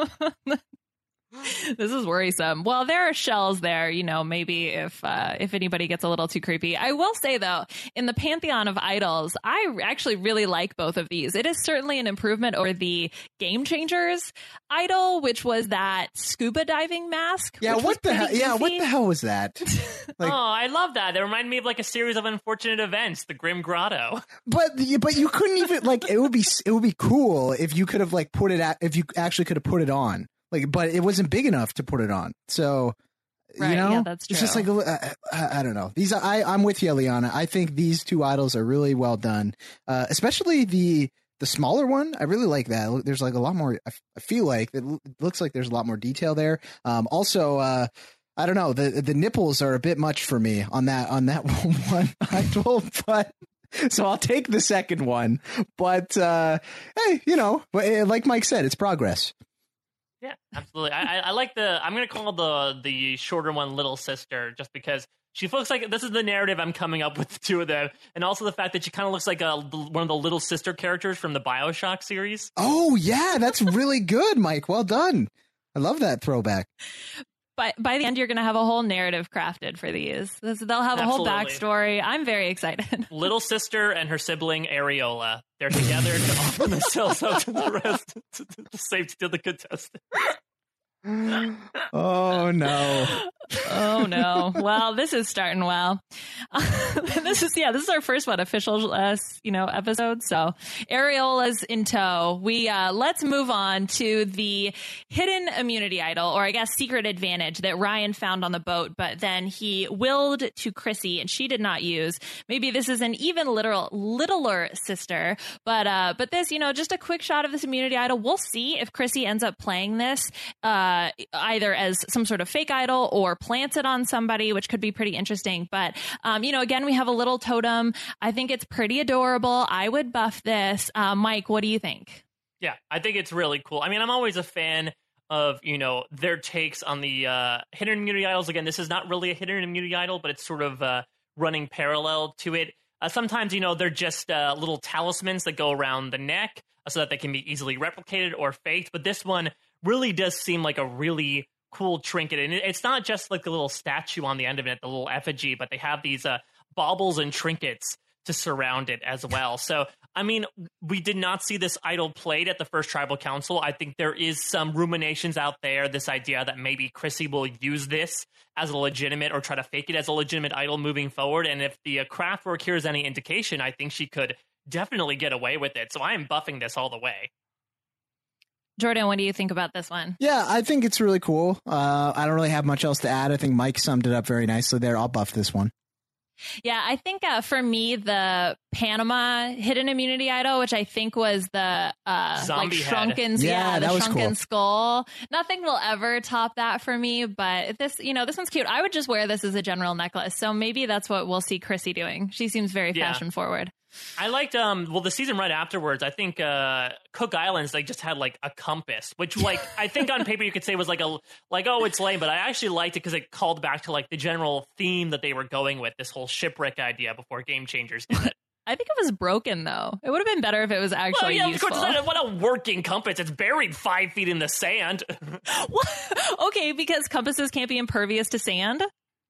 This is worrisome. Well, there are shells there, maybe if anybody gets a little too creepy. I will say, though, in the pantheon of idols, I actually really like both of these. It is certainly an improvement over the Game Changers idol, which was that scuba diving mask. Yeah, what the hell? Yeah, what the hell was that? I love that. It reminded me of like a series of unfortunate events, the Grim Grotto. But you couldn't even it would be cool if you could have put it if you actually could have put it on. But it wasn't big enough to put it on. So, right, yeah, that's true. It's just I don't know. I'm with you, Liana. I think these two idols are really well done. Especially the smaller one. I really like that. There's a lot more. I feel like it looks like there's a lot more detail there. Also, I don't know. The nipples are a bit much for me on that one idol, but. So I'll take the second one. But hey, like Mike said, it's progress. Yeah, absolutely. I like I'm going to call the shorter one Little Sister, just because she looks like, this is the narrative I'm coming up with, the two of them. And also the fact that she kind of looks like one of the Little Sister characters from the BioShock series. Oh, yeah, that's really good, Mike. Well done. I love that throwback. By the end, you're going to have a whole narrative crafted for these. They'll have a whole backstory. I'm very excited. Little Sister and her sibling Areola. They're together to offer themselves up to the rest, to the safety of the contestants. Oh no. Oh no. Well, this is starting well. This is our first official episode. So Areola's in tow. We let's move on to the hidden immunity idol, or I guess secret advantage that Ryan found on the boat, but then he willed to Chrissy and she did not use. Maybe this is an even littler sister, but this, just a quick shot of this immunity idol. We'll see if Chrissy ends up playing this either as some sort of fake idol or plants it on somebody, which could be pretty interesting. But, again, we have a little totem. I think it's pretty adorable. I would buff this. Mike, what do you think? Yeah, I think it's really cool. I mean, I'm always a fan of, their takes on the hidden immunity idols. Again, this is not really a hidden immunity idol, but it's sort of running parallel to it. Sometimes, they're just little talismans that go around the neck so that they can be easily replicated or faked. But this one really does seem like a really cool trinket. And it's not just like a little statue on the end of it, the little effigy, but they have these baubles and trinkets to surround it as well. So, I mean, we did not see this idol played at the first Tribal Council. I think there is some ruminations out there, this idea that maybe Chrissy will use this as a legitimate or try to fake it as a legitimate idol moving forward. And if the craft work here is any indication, I think she could definitely get away with it. So I am buffing this all the way. Jordan, what do you think about this one? Yeah, I think it's really cool. I don't really have much else to add. I think Mike summed it up very nicely there. I'll buff this one. Yeah, I think for me, the Panama hidden immunity idol, which I think was the shrunken, the shrunken skull. Nothing will ever top that for me. But this one's cute. I would just wear this as a general necklace. So maybe that's what we'll see Chrissy doing. She seems very fashion forward. I liked the season right afterwards. I think Cook Islands just had a compass, which I think on paper you could say was it's lame, but I actually liked it because it called back to the general theme that they were going with, this whole shipwreck idea before Game Changers did it. I think it was broken though. It would have been better if it was actually useful. Of course, what a working compass! It's buried 5 feet in the sand. Okay, because compasses can't be impervious to sand.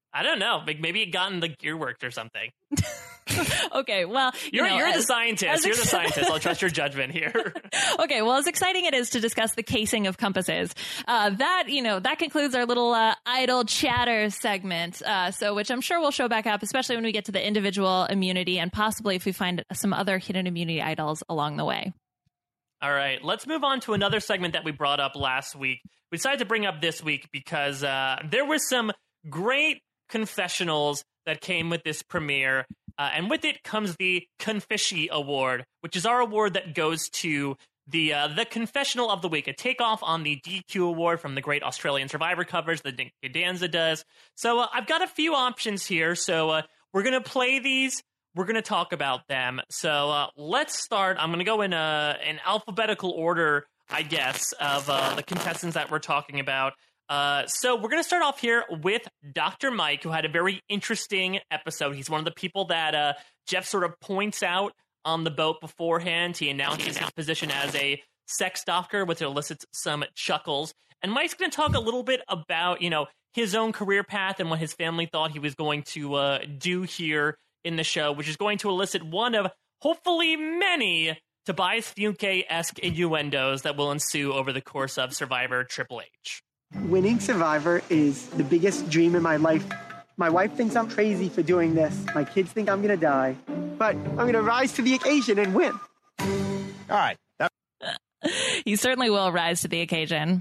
I don't know. Maybe it got in the gear worked or something. Okay, well, you're the scientist. You're the scientist. I'll trust your judgment here. Okay, well, as exciting it is to discuss the casing of compasses, that concludes our little idle chatter segment. Which I'm sure we'll show back up, especially when we get to the individual immunity and possibly if we find some other hidden immunity idols along the way. All right, let's move on to another segment that we brought up last week. We decided to bring up this week because there was some great confessionals that came with this premiere, and with it comes the Confishy Award, which is our award that goes to the confessional of the week, a takeoff on the DQ Award from the great Australian Survivor coverage that Nick Danza does. So I've got a few options here, so we're going to play these. We're going to talk about them. So let's start. I'm going to go in alphabetical order, I guess, of the contestants that we're talking about. So we're going to start off here with Dr. Mike, who had a very interesting episode. He's one of the people that Jeff sort of points out on the boat beforehand. He announces his position as a sex doctor, which elicits some chuckles. And Mike's going to talk a little bit about, his own career path and what his family thought he was going to do here in the show, which is going to elicit one of, hopefully, many Tobias Funke-esque innuendos that will ensue over the course of Survivor Triple H. Winning Survivor is the biggest dream in my life. My wife thinks I'm crazy for doing this. My kids think I'm going to die. But I'm going to rise to the occasion and win. All right. You certainly will rise to the occasion.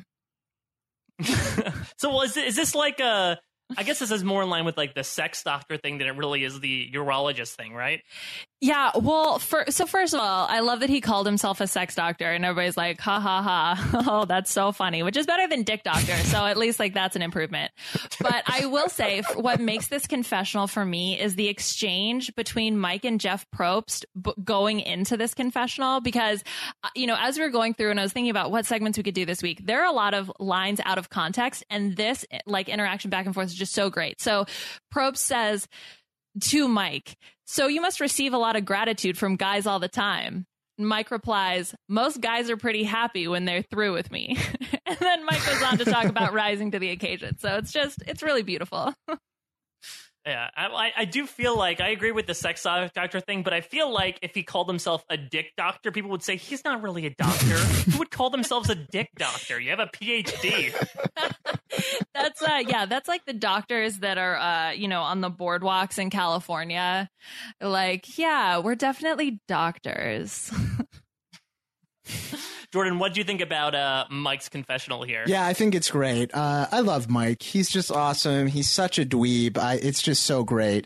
So is this like a... I guess this is more in line with like the sex doctor thing than it really is the urologist thing, right? Yeah, well, so first of all, I love that he called himself a sex doctor and everybody's like, ha ha ha, oh, that's so funny, which is better than dick doctor. So at least like that's an improvement. But I will say what makes this confessional for me is the exchange between Mike and Jeff Probst going into this confessional, because, as we were going through and I was thinking about what segments we could do this week, there are a lot of lines out of context and this like interaction back and forth is just so great. So Probst says to Mike, "So you must receive a lot of gratitude from guys all the time." Mike replies, "Most guys are pretty happy when they're through with me." And then Mike goes on to talk about rising to the occasion. So it's really beautiful. Yeah, I do feel like I agree with the sex doctor thing, but I feel like if he called himself a dick doctor, people would say he's not really a doctor. Who would call themselves a dick doctor? You have a PhD. That's like the doctors that are, on the boardwalks in California. Like, yeah, we're definitely doctors. Jordan, what do you think about Mike's confessional here? Yeah, I think it's great. I love Mike. He's just awesome. He's such a dweeb. It's just so great.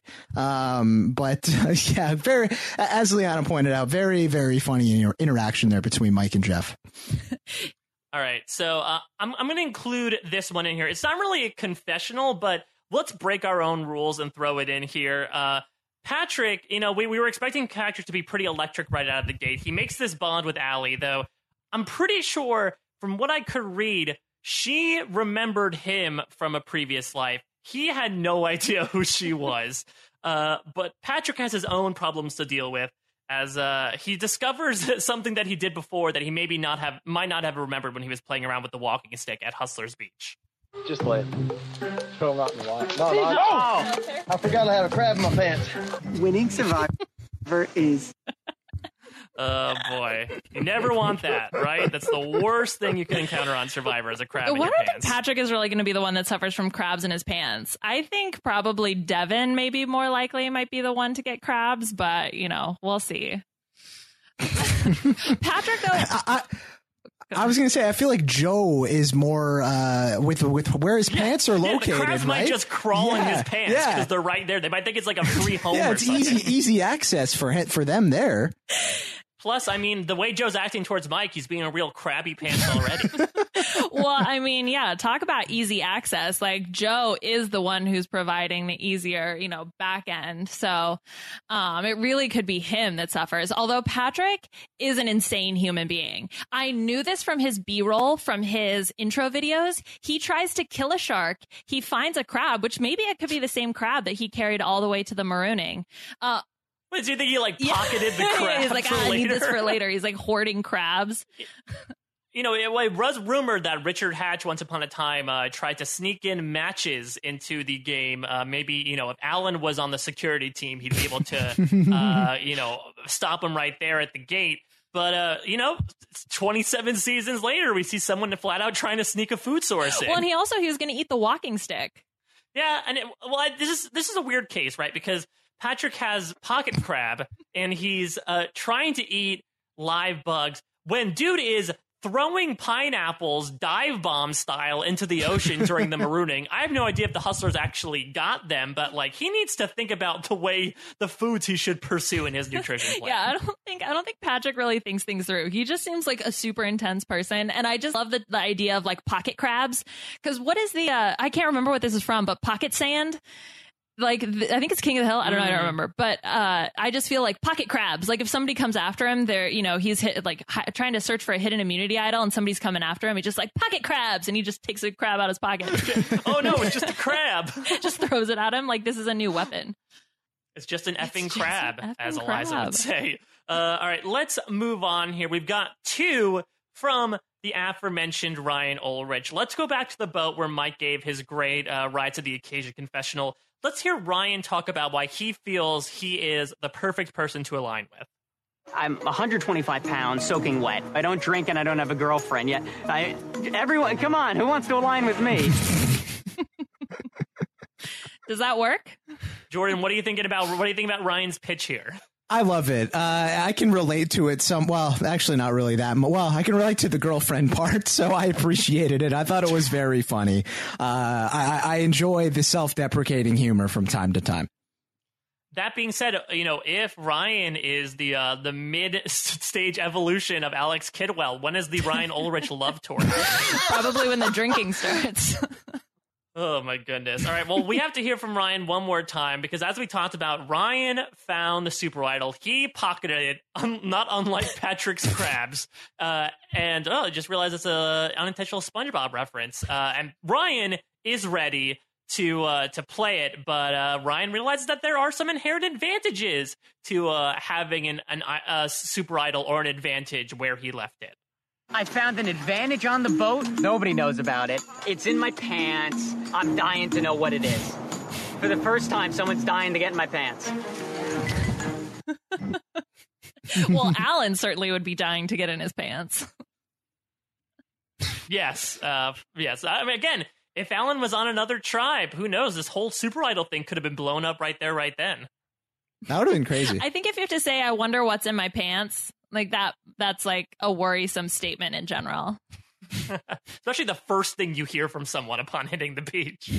Yeah, very, as Liana pointed out, very, very funny interaction there between Mike and Jeff. All right, so I'm going to include this one in here. It's not really a confessional, but let's break our own rules and throw it in here. Patrick, we were expecting Patrick to be pretty electric right out of the gate. He makes this bond with Allie, though I'm pretty sure from what I could read, she remembered him from a previous life. He had no idea who she was. But Patrick has his own problems to deal with as he discovers something that he did before that he might not have remembered when he was playing around with the walking stick at Hustler's Beach. Just play it. Throw them out in the water. No! I forgot I had a crab in my pants. Winning Survivor is... Oh, boy. You never want that, right? That's the worst thing you can encounter on Survivor, is a crab in your I don't pants. think Patrick is really going to be the one that suffers from crabs in his pants. I think probably Devin maybe more likely might be the one to get crabs, but, we'll see. Patrick, though... I was going to say, I feel like Joe is more with where his pants are located, the crabs right? might just crawl in his pants because they're right there. They might think it's like a free home or it's something. easy access for them there. Plus, I mean, the way Joe's acting towards Mike, he's being a real crabby pants already. Well, I mean, yeah, talk about easy access. Like, Joe is the one who's providing the easier, back end. So it really could be him that suffers. Although Patrick is an insane human being. I knew this from his B-roll, from his intro videos. He tries to kill a shark. He finds a crab, which maybe it could be the same crab that he carried all the way to the marooning. Wait, do you think he pocketed the crab He's like, for later? I need this for later. He's like hoarding crabs. it was rumored that Richard Hatch once upon a time tried to sneak in matches into the game. Maybe, if Alan was on the security team, he'd be able to, stop him right there at the gate. But, 27 seasons later, we see someone flat out trying to sneak a food source in. Well, and he was going to eat the walking stick. Yeah, and this is a weird case, right? Because Patrick has pocket crab, and he's trying to eat live bugs when dude is throwing pineapples dive bomb style into the ocean during the marooning. I have no idea if the Hustlers actually got them, but he needs to think about the foods he should pursue in his nutrition plan. Yeah, I don't think Patrick really thinks things through. He just seems like a super intense person, and I just love the idea of pocket crabs. Because what is the I can't remember what this is from, but pocket sand. I think it's King of the Hill. I don't know. I don't remember. But I just feel like pocket crabs. If somebody comes after him, they're, he's trying to search for a hidden immunity idol and somebody's coming after him. He's just pocket crabs. And he just takes a crab out of his pocket. Oh, no, it's just a crab. Just throws it at him this is a new weapon. It's just an effing crab, as Eliza would say. All right, let's move on here. We've got 2 from the aforementioned Ryan Ulrich. Let's go back to the boat where Mike gave his great Rise to the Occasion confessional. Let's hear Ryan talk about why he feels he is the perfect person to align with. I'm 125 pounds, soaking wet. I don't drink and I don't have a girlfriend yet. Everyone, come on, who wants to align with me? Does that work? Jordan, what do you think about Ryan's pitch here? I love it. I can relate to it actually not really that much. Well, I can relate to the girlfriend part, so I appreciated it. I thought it was very funny. I enjoy the self-deprecating humor from time to time. That being said, if Ryan is the mid-stage evolution of Alex Kidwell, when is the Ryan Ulrich love tour? Probably when the drinking starts. Oh, my goodness. All right, well, we have to hear from Ryan one more time because as we talked about, Ryan found the super idol. He pocketed it, not unlike Patrick's crabs. And I just realized it's an unintentional SpongeBob reference. And Ryan is ready to play it, but Ryan realizes that there are some inherent advantages to having a super idol or an advantage where he left it. I found an advantage on the boat. Nobody knows about it. It's in my pants. I'm dying to know what it is. For the first time, someone's dying to get in my pants. Well, Alan certainly would be dying to get in his pants. Yes. Yes. I mean, again, if Alan was on another tribe, who knows? This whole super idol thing could have been blown up right there, right then. That would have been crazy. I think if you have to say, I wonder what's in my pants, that's a worrisome statement in general. Especially the first thing you hear from someone upon hitting the beach.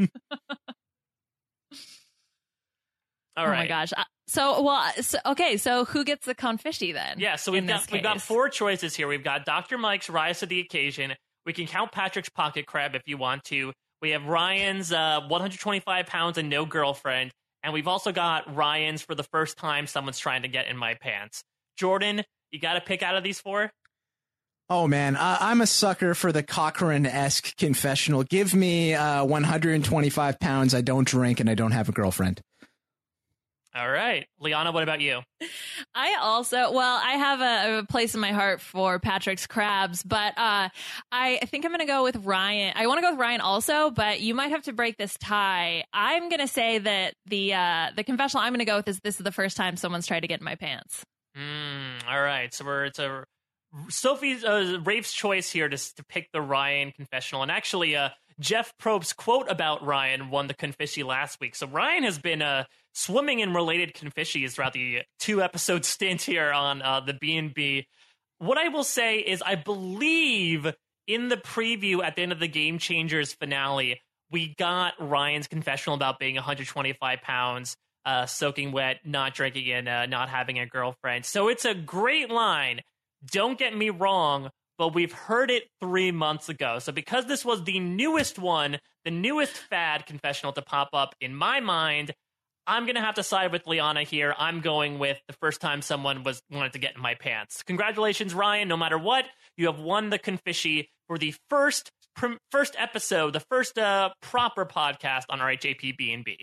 All right. Oh my gosh. So who gets the confishy then? Yeah, so we've got 4 choices here. We've got Dr. Mike's Rise to the Occasion. We can count Patrick's pocket crab if you want to. We have Ryan's 125 pounds and no girlfriend. And we've also got Ryan's for the first time someone's trying to get in my pants. Jordan, you got to pick out of these 4? Oh, man, I'm a sucker for the Cochran-esque confessional. Give me 125 pounds, I don't drink, and I don't have a girlfriend. All right. Liana, what about you? I have a place in my heart for Patrick's crabs, but I think I'm going to go with Ryan. I want to go with Ryan also, but you might have to break this tie. I'm going to say that the confessional I'm going to go with this is the first time someone's tried to get in my pants. All right. So Sophie's Rafe's choice here to pick the Ryan confessional. And actually, Jeff Probst's quote about Ryan won the confishy last week. So Ryan has been swimming in related confishies throughout the 2-episode stint here on the B&B. What I will say is I believe in the preview at the end of the Game Changers finale, we got Ryan's confessional about being 125 pounds, soaking wet, not drinking, and not having a girlfriend. So it's a great line. Don't get me wrong, but we've heard it 3 months ago. So because this was the newest one, the newest fad confessional to pop up in my mind, I'm going to have to side with Liana here. I'm going with the first time someone wanted to get in my pants. Congratulations, Ryan. No matter what, you have won the confishy for the first episode, the first proper podcast on RHAP B&B.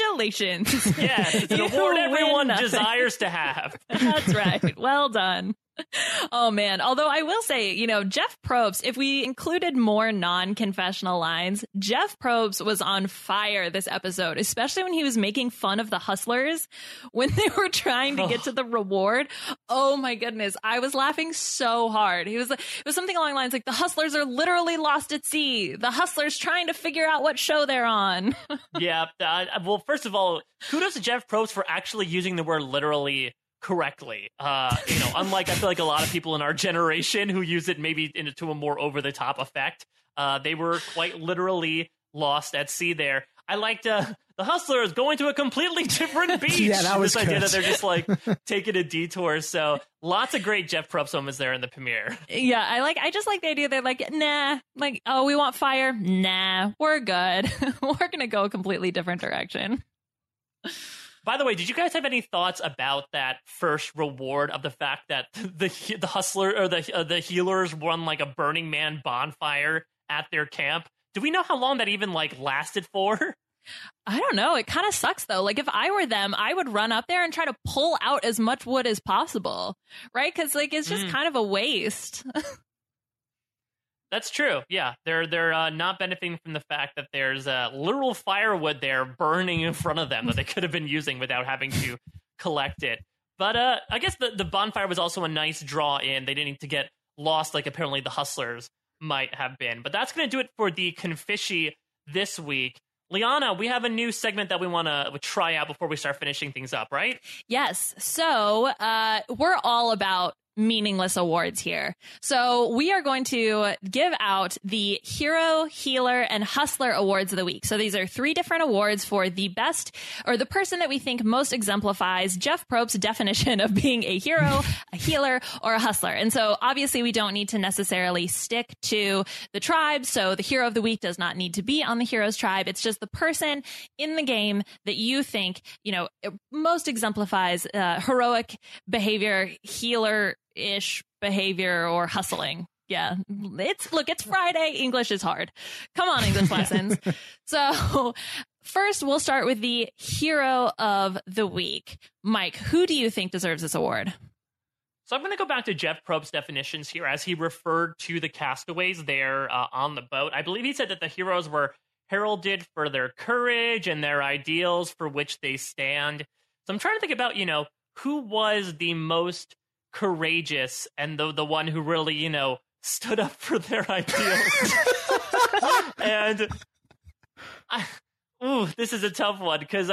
Congratulations. Yes, it's an award everyone desires to have. That's right. Well done. Oh, man. Although I will say, Jeff Probst, if we included more non-confessional lines, Jeff Probst was on fire this episode, especially when he was making fun of the hustlers when they were trying to get to the reward. Oh, my goodness. I was laughing so hard. It was something along the lines like, the hustlers are literally lost at sea. The hustlers trying to figure out what show they're on. Yeah. Well, first of all, kudos to Jeff Probst for actually using the word literally correctly. Unlike I feel like a lot of people in our generation who use it maybe into a more over the top effect. They were quite literally lost at sea there. I liked the hustlers going to a completely different beach. Yeah, that was this good. idea that they're just like taking a detour. So lots of great Jeff Probst moments there in the premiere. Yeah, I just like the idea they're like, nah, like, oh, we want fire. Nah, we're good. We're gonna go a completely different direction. By the way, did you guys have any thoughts about that first reward of the fact that the hustler or the healers won like a Burning Man bonfire at their camp? Do we know how long that even like lasted for? I don't know. It kind of sucks though. Like if I were them, I would run up there and try to pull out as much wood as possible, right? Because like it's just kind of a waste. That's true. Yeah, they're not benefiting from the fact that there's literal firewood there burning in front of them that they could have been using without having to collect it. But I guess the bonfire was also a nice draw in. They didn't need to get lost like apparently the hustlers might have been. But that's going to do it for the Confishy this week. Liana, we have a new segment that we want to try out before we start finishing things up, right? Yes. So we're all about meaningless awards here. So we are going to give out the Hero, Healer, and Hustler Awards of the week. So these are 3 different awards for the best or the person that we think most exemplifies Jeff Probst's definition of being a hero, a healer, or a hustler. And so obviously we don't need to necessarily stick to the tribe. So the Hero of the Week does not need to be on the Heroes tribe. It's just the person in the game that you think, most exemplifies heroic behavior, healer-ish behavior, or hustling. Yeah, it's Friday. English is hard. Come on, English lessons. So first, we'll start with the Hero of the Week. Mike, who do you think deserves this award? So I'm going to go back to Jeff Probst's definitions here as he referred to the castaways there on the boat. I believe he said that the heroes were heralded for their courage and their ideals for which they stand. So I'm trying to think about, who was the most courageous and the one who really, stood up for their ideals. And this is a tough one because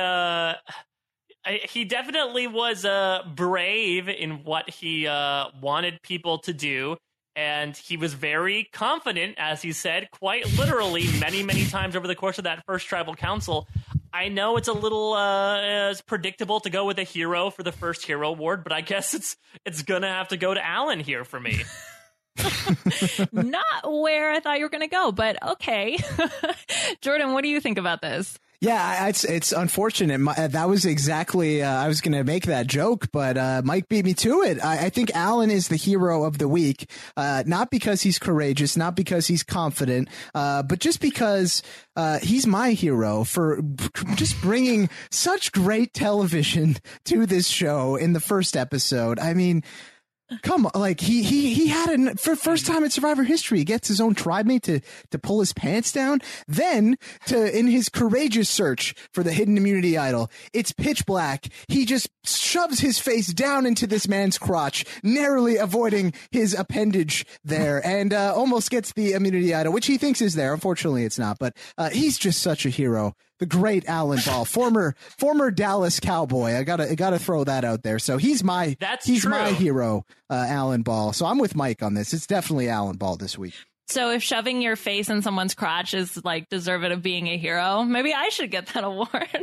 he definitely was brave in what he wanted people to do. And he was very confident, as he said, quite literally many, many times over the course of that first tribal council. I know it's a little predictable to go with a hero for the first hero award, but I guess it's gonna have to go to Alan here for me. Not where I thought you were gonna go, but okay. Jordan, what do you think about this? Yeah, it's unfortunate. That was exactly, I was going to make that joke, but Mike beat me to it. I think Alan is the hero of the week, not because he's courageous, not because he's confident, but just because he's my hero for just bringing such great television to this show in the first episode. I mean, come on, like he had for first time in Survivor history, he gets his own tribe mate to pull his pants down. Then in his courageous search for the hidden immunity idol, it's pitch black. He just shoves his face down into this man's crotch, narrowly avoiding his appendage there, and almost gets the immunity idol, which he thinks is there. Unfortunately, it's not. But he's just such a hero. The great Alan Ball, former Dallas Cowboy. I gotta throw that out there. So he's my hero, Alan Ball. So I'm with Mike on this. It's definitely Alan Ball this week. So if shoving your face in someone's crotch is like deserving of being a hero, maybe I should get that award. Sorry,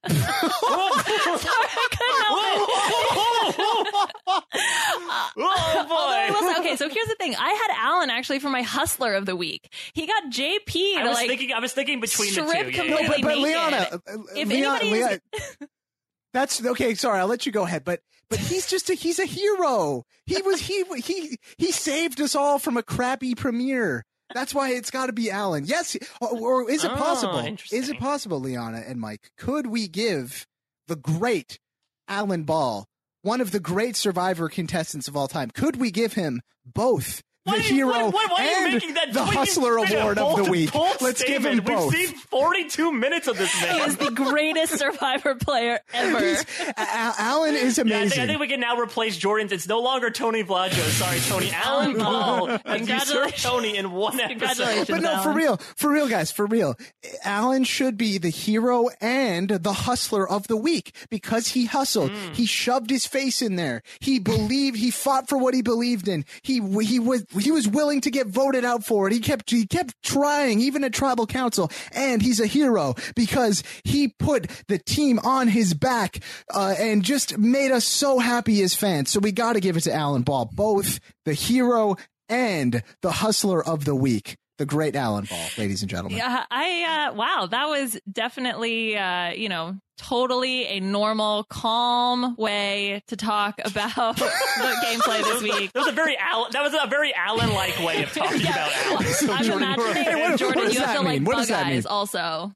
I couldn't help it. Oh boy! Okay, so here's the thing. I had Alan actually for my Hustler of the Week. He got JP. I was thinking between the two. Completely but naked. Liana, if Liana, that's okay. Sorry, I'll let you go ahead. But he's a hero. He saved us all from a crappy premiere. That's why it's got to be Alan. Yes, or is it possible? Is it possible, Liana and Mike? Could we give the great Alan Ball one of the great Survivor contestants of all time. Could we give him both the hero and the Hustler Award of the week? Let's give him both. We've seen 42 minutes of this man. He is the greatest Survivor player ever. Alan is amazing. I think we can now replace Jordan's. It's no longer Tony Vlajo. Sorry, Tony. Alan Ball has usurped Tony in one episode. But no, for real, guys, for real. Alan should be the hero and the Hustler of the week because he hustled. He shoved his face in there. He fought for what he believed in. He was willing to get voted out for it. He kept trying, even at tribal council. And he's a hero because he put the team on his back and just made us so happy as fans. So we got to give it to Alan Ball, both the hero and the Hustler of the week. The great Alan Ball, ladies and gentlemen. Yeah, wow, that was definitely, totally a normal, calm way to talk about the gameplay this week. That was a very Alan-like way of talking about Alan. So I'm imagining Jordan, you have to like bug eyes also.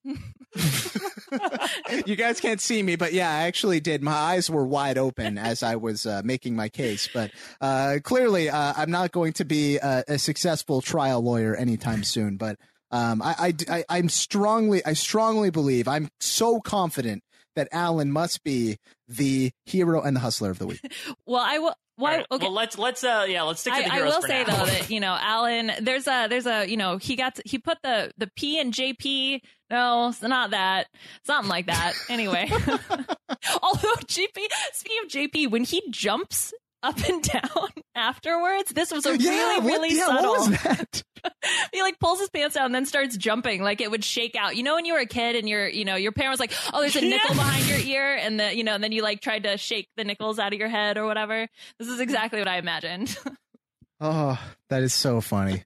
You guys can't see me, but yeah, I actually did. My eyes were wide open as I was making my case. But clearly, I'm not going to be a successful trial lawyer anytime soon. But I strongly believe, I'm so confident that Alan must be the hero and the Hustler of the week. Well, I will. Well, okay. Well, let's stick to the heroes I will for say now. though that Alan, there's a he put the P in JP. No, it's not that. Something like that. Anyway, although speaking of JP, when he jumps up and down afterwards, this was a really subtle. What was that? He like pulls his pants down and then starts jumping like it would shake out. You know when you were a kid and your parent was like, "Oh, there's a nickel behind your ear," and and then you like tried to shake the nickels out of your head or whatever. This is exactly what I imagined. Oh, that is so funny.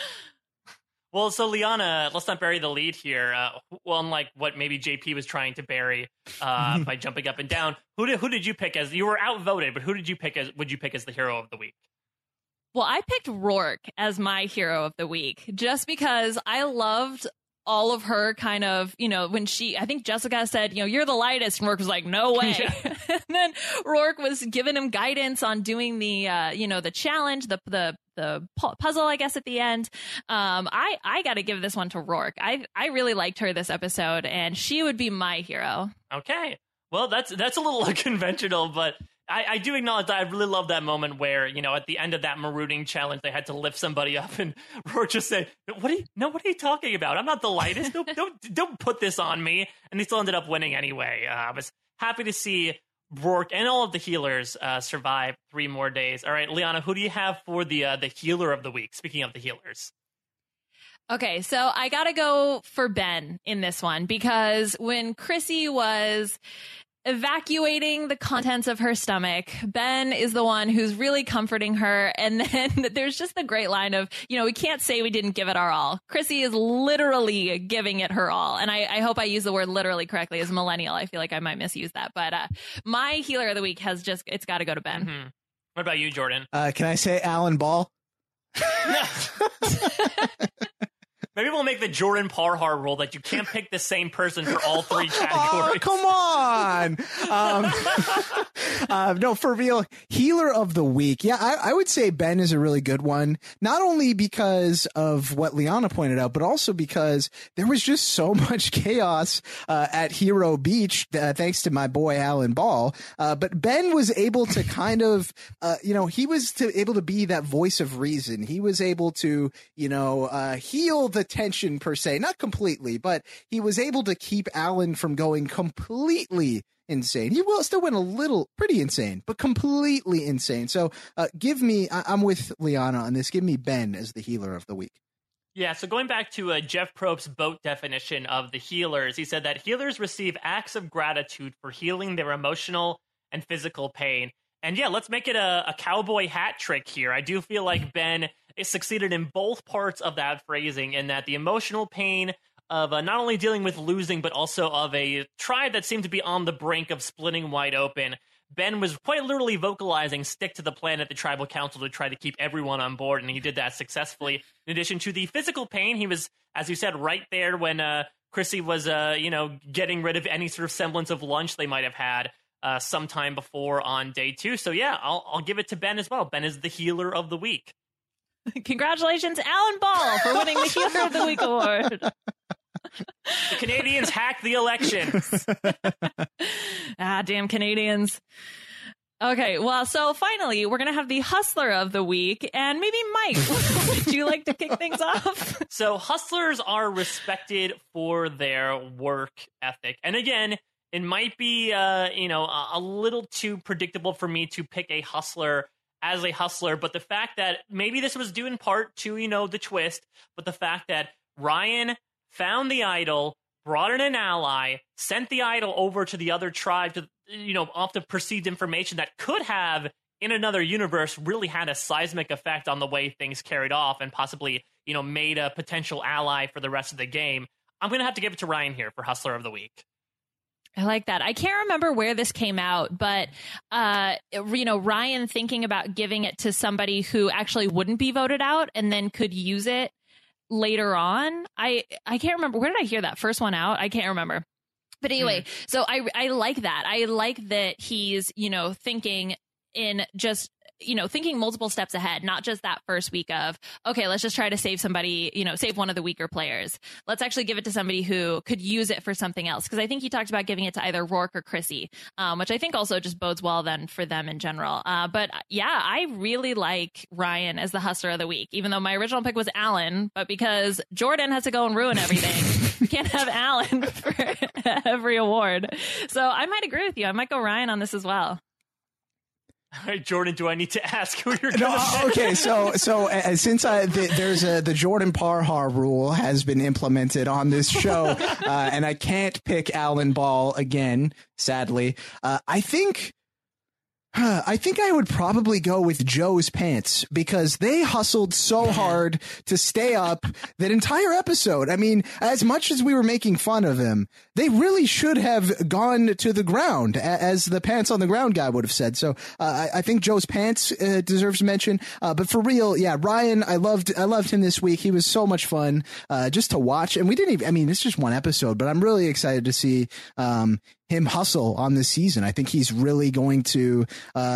Well, so Liana, let's not bury the lead here. Unlike what maybe JP was trying to bury by jumping up and down, who did you pick as you were outvoted? But who did you pick as the hero of the week? Well, I picked Rourke as my hero of the week just because I loved all of her kind of, when I think Jessica said, "You're the lightest," and Rourke was like, "No way." Yeah. And then Rourke was giving him guidance on doing the, the challenge, the puzzle, I guess, at the end. I got to give this one to Rourke. I really liked her this episode, and she would be my hero. Okay. Well, that's a little unconventional, but I do acknowledge that I really love that moment where, at the end of that marooning challenge, they had to lift somebody up and Rourke just said, what are you talking about? I'm not the lightest. Don't put this on me. And he still ended up winning anyway. I was happy to see Rourke and all of the healers survive 3 more days. All right, Liana, who do you have for the healer of the week? Speaking of the healers. Okay, so I got to go for Ben in this one because when Chrissy was evacuating the contents of her stomach, Ben is the one who's really comforting her. And then there's just the great line of, we can't say we didn't give it our all. Chrissy is literally giving it her all. And I hope I use the word literally correctly as a millennial. I feel like I might misuse that. But my healer of the week it's got to go to Ben. Mm-hmm. What about you, Jordan? Can I say Alan Ball? Maybe we'll make the Jordan Parhar rule that you can't pick the same person for all 3 categories. Oh, come on. No, for real. Healer of the week. Yeah, I would say Ben is a really good one. Not only because of what Liana pointed out, but also because there was just so much chaos at Hero Beach, thanks to my boy Alan Ball. But Ben was able to kind of, he was able to be that voice of reason. He was able to, heal the tension per se, not completely, but he was able to keep Alan from going completely insane. He still went a little pretty insane, but completely insane. So I'm with Liana on this. Give me Ben as the healer of the week. Yeah, so going back to Jeff Probst's boat definition of the healers, he said that healers receive acts of gratitude for healing their emotional and physical pain. And yeah, let's make it a cowboy hat trick here. I do feel like Ben succeeded in both parts of that phrasing, in that the emotional pain of not only dealing with losing, but also of a tribe that seemed to be on the brink of splitting wide open. Ben was quite literally vocalizing stick to the plan at the tribal council to try to keep everyone on board, and he did that successfully. In addition to the physical pain, he was, as you said, right there when Chrissy was, getting rid of any sort of semblance of lunch they might have had. sometime before on day 2. So yeah, I'll give it to Ben as well. Ben is the healer of the week. Congratulations, Alan Ball, for winning the Healer of the Week award. The Canadians hacked the election. Damn Canadians. Okay, well, so finally, we're going to have the Hustler of the Week. And maybe, Mike, would you like to kick things off? So hustlers are respected for their work ethic. And again, it might be, a little too predictable for me to pick a hustler as a hustler. But the fact that maybe this was due in part to, the twist, but the fact that Ryan found the idol, brought in an ally, sent the idol over to the other tribe to, off the perceived information that could have, in another universe, really had a seismic effect on the way things carried off and possibly, made a potential ally for the rest of the game. I'm going to have to give it to Ryan here for Hustler of the Week. I like that. I can't remember where this came out, but, Ryan thinking about giving it to somebody who actually wouldn't be voted out and then could use it later on. I can't remember. Where did I hear that first one out? I can't remember. But anyway, so I like that. I like that he's, thinking in just, thinking multiple steps ahead, not just that first week of, okay, let's just try to save somebody, save one of the weaker players. Let's actually give it to somebody who could use it for something else. Because I think he talked about giving it to either Rourke or Chrissy, which I think also just bodes well then for them in general. But yeah, I really like Ryan as the Hustler of the Week, even though my original pick was Alan. But because Jordan has to go and ruin everything, we can't have Alan for every award. So I might agree with you. I might go Ryan on this as well. All right, Jordan, do I need to ask who you're going to pick? Okay, so since there's the Jordan Parhar rule has been implemented on this show, and I can't pick Alan Ball again, sadly, I think I would probably go with Joe's Pants because they hustled so hard to stay up that entire episode. I mean, as much as we were making fun of him, they really should have gone to the ground, as the Pants on the Ground guy would have said. So I think Joe's Pants deserves mention. But for real, yeah, Ryan, I loved him this week. He was so much fun just to watch. And we didn't even, I mean, it's just one episode, but I'm really excited to see him hustle on this season. I think he's really going to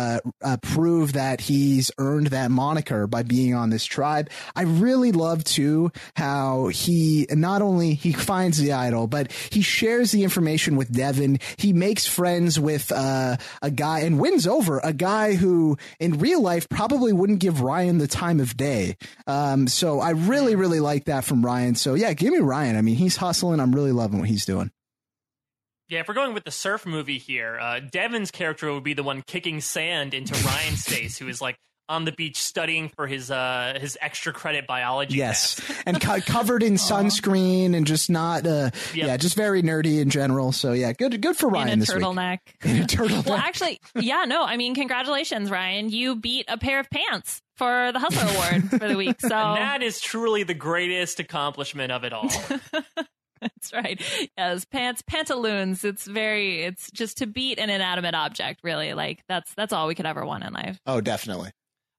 prove that he's earned that moniker by being on this tribe. I really love too how he not only he finds the idol, but he shares the information with Devin. He makes friends with a guy and wins over a guy who in real life probably wouldn't give Ryan the time of day. So I really, really like that from Ryan. So yeah, give me Ryan. I mean, he's hustling. I'm really loving what he's doing. Yeah, if we're going with the surf movie here, Devin's character would be the one kicking sand into Ryan's face, who is like on the beach studying for his extra credit biology. Yes, test. And covered in sunscreen and just not, yeah, just very nerdy in general. So yeah, good for Ryan in a this turtleneck. week. In a turtleneck. Well, actually, yeah, no, I mean, congratulations, Ryan. You beat a pair of pants for the Hustler Award for the week. So and that is truly the greatest accomplishment of it all. That's right. Yes, pantaloons. It's just to beat an inanimate object, really. Like that's all we could ever want in life. Oh, definitely.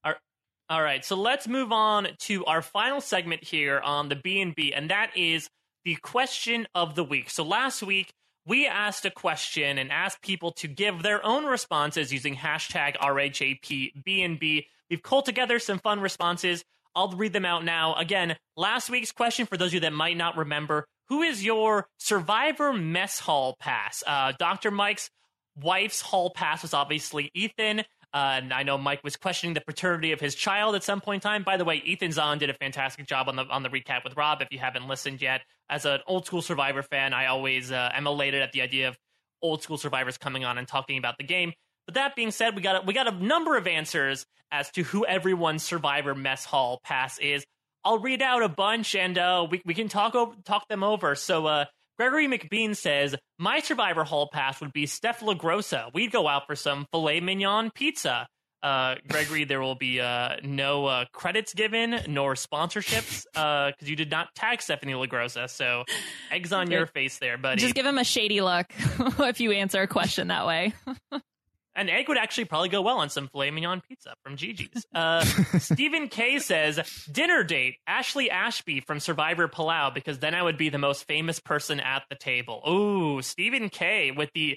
All right, so let's move on to our final segment here on the B&B, and that is the question of the week. So last week, we asked a question and asked people to give their own responses using hashtag RHAPBNB. We've culled together some fun responses. I'll read them out now. Again, last week's question, for those of you that might not remember, who is your Survivor Mess Hall Pass? Dr. Mike's wife's Hall Pass was obviously Ethan. And I know Mike was questioning the paternity of his child at some point in time. By the way, Ethan Zahn did a fantastic job on the recap with Rob. If you haven't listened yet, as an old school Survivor fan, I always am elated at the idea of old school survivors coming on and talking about the game. But that being said, we got a number of answers as to who everyone's Survivor Mess Hall Pass is. I'll read out a bunch and we can talk them over. So Gregory McBean says, my Survivor Hall Pass would be Steph LaGrossa. We'd go out for some filet mignon pizza. Gregory, there will be no credits given nor sponsorships because you did not tag Stephanie LaGrossa. So eggs on your face there, buddy. Just give him a shady look if you answer a question that way. An egg would actually probably go well on some filet mignon pizza from Gigi's. Stephen K says, dinner date, Ashley Ashby from Survivor Palau, because then I would be the most famous person at the table. Ooh, Stephen K with the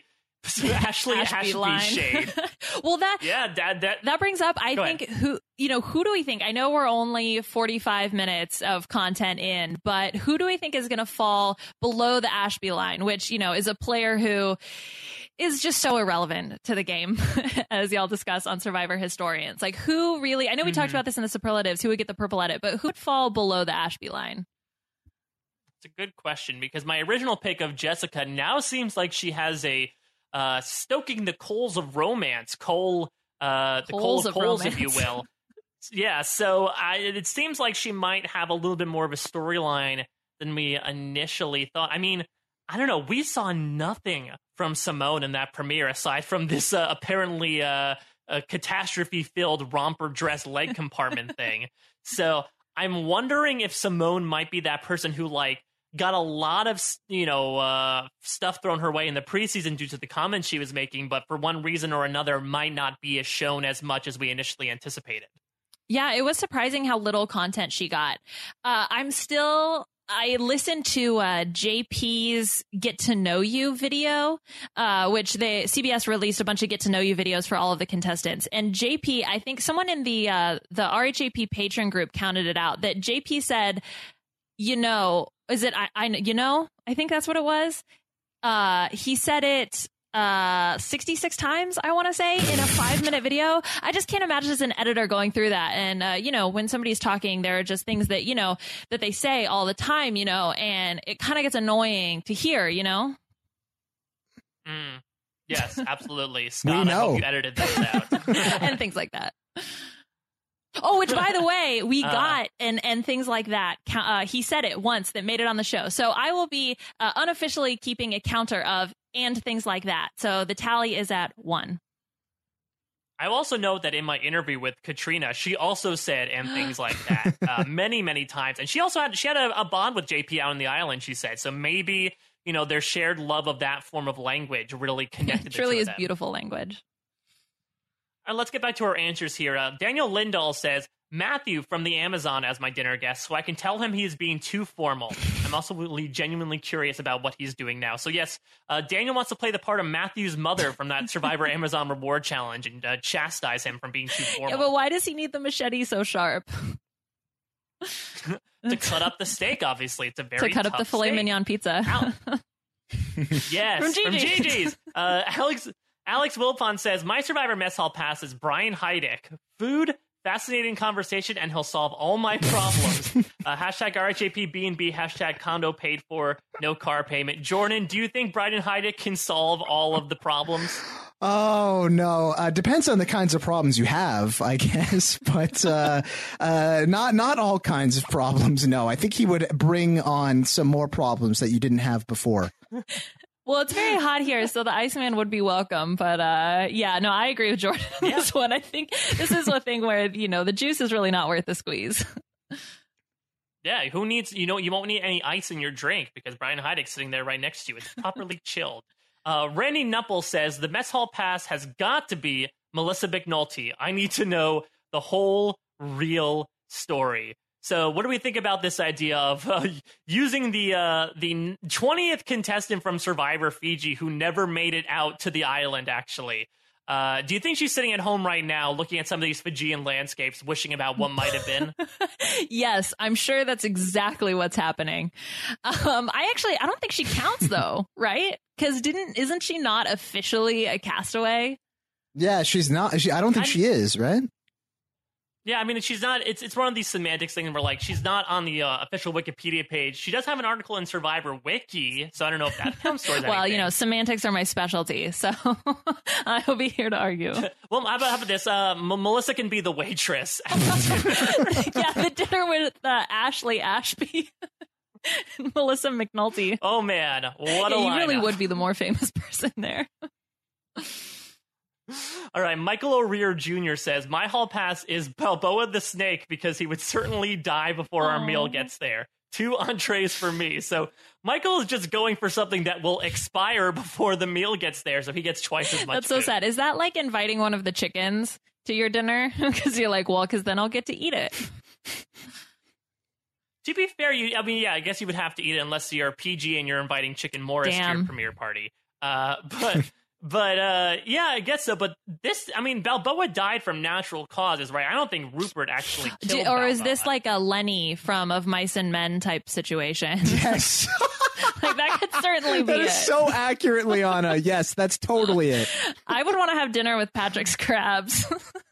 Ashley line. shade. Well, that brings up, I Go think, ahead. who do we think? I know we're only 45 minutes of content in, but who do we think is going to fall below the Ashby line, which, is a player who is just so irrelevant to the game, as y'all discuss on Survivor Historians. Like, who really, I know we talked about this in the superlatives, who would get the purple edit, but who would fall below the Ashby line? It's a good question, because my original pick of Jessica now seems like she has a stoking the coals of romance, the coals of coals, if you will. Yeah, so it seems like she might have a little bit more of a storyline than we initially thought. I mean, I don't know. We saw nothing from Simone in that premiere aside from this apparently a catastrophe-filled romper dress leg compartment thing. So I'm wondering if Simone might be that person who got a lot of stuff thrown her way in the preseason due to the comments she was making, but for one reason or another might not be as shown as much as we initially anticipated. Yeah, it was surprising how little content she got. I listened to JP's Get to Know You video, which CBS released a bunch of Get to Know You videos for all of the contestants. And JP, I think someone in the RHAP patron group counted it out that JP said, is it I think that's what it was. He said it 66 times, I want to say, in a 5-minute video. I just can't imagine as an editor going through that. And, when somebody's talking, there are just things that, that they say all the time, and it kind of gets annoying to hear, Yes, absolutely. Scott, We know. I hope you edited those out. and things like that. Oh, which, by the way, we got and things like that. He said it once that made it on the show. So I will be unofficially keeping a counter of and things like that. So the tally is at 1. I also note that in my interview with Katrina, she also said and things like that many, many times. And she also had a bond with JP out on the island, she said. So maybe, their shared love of that form of language really connected the two truly of is them. beautiful language. All right, let's get back to our answers here. Daniel Lindahl says, Matthew from the Amazon as my dinner guest, so I can tell him he is being too formal. I'm also really genuinely curious about what he's doing now. So yes, Daniel wants to play the part of Matthew's mother from that Survivor Amazon Reward Challenge and chastise him from being too formal. Yeah, but why does he need the machete so sharp? To cut up the steak, obviously. It's a very to cut up the filet steak. mignon pizza. Yes, From from Gigi's. Gigi's. Alex Wilpon says, my Survivor Mess Hall pass is Brian Heidick. Food, fascinating conversation, and he'll solve all my problems. Hashtag RHAP B&B, hashtag condo paid for, no car payment. Jordan, do you think Brian Heidick can solve all of the problems? Oh, no. Depends on the kinds of problems you have, I guess. But not all kinds of problems, no. I think he would bring on some more problems that you didn't have before. Well, it's very hot here, so the Iceman would be welcome. But I agree with Jordan on this one. I think this is a thing where, the juice is really not worth the squeeze. Yeah, who needs, you won't need any ice in your drink because Brian Heidick's sitting there right next to you. It's properly chilled. Randy Nupple says, the mess hall pass has got to be Melissa McNulty. I need to know the whole real story. So what do we think about this idea of using the 20th contestant from Survivor Fiji who never made it out to the island, actually? Do you think she's sitting at home right now looking at some of these Fijian landscapes, wishing about what might have been? Yes, I'm sure that's exactly what's happening. I don't think she counts, though, right? Because isn't she not officially a castaway? Yeah, she's not. I don't think she is, right? Yeah, I mean, she's not. It's one of these semantics things where, she's not on the official Wikipedia page. She does have an article in Survivor Wiki, so I don't know if that counts towards Well, anything. semantics are my specialty, so I will be here to argue. Well, how about this? Melissa can be the waitress. Yeah, the dinner with Ashley Ashby and Melissa McNulty. Oh, man. What a You really lineup. would be the more famous person there. All right, Michael O'Rear Jr. says, my hall pass is Balboa the Snake because he would certainly die before our meal gets there. 2 entrees for me. So Michael is just going for something that will expire before the meal gets there, so he gets twice as much. That's so food. sad. Is that like inviting one of the chickens to your dinner? Because you're like, well, because then I'll get to eat it. To be fair, I guess you would have to eat it unless you're PG and you're inviting Chicken Morris to your premiere party. But yeah, I guess so. But this, I mean, Balboa died from natural causes, right? I don't think Rupert actually killed Or is Balboa. this like a Lenny from Of Mice and Men type situation? Yes. Like that could certainly be That it. is so accurately on a yes. That's totally it. I would want to have dinner with Patrick's crabs.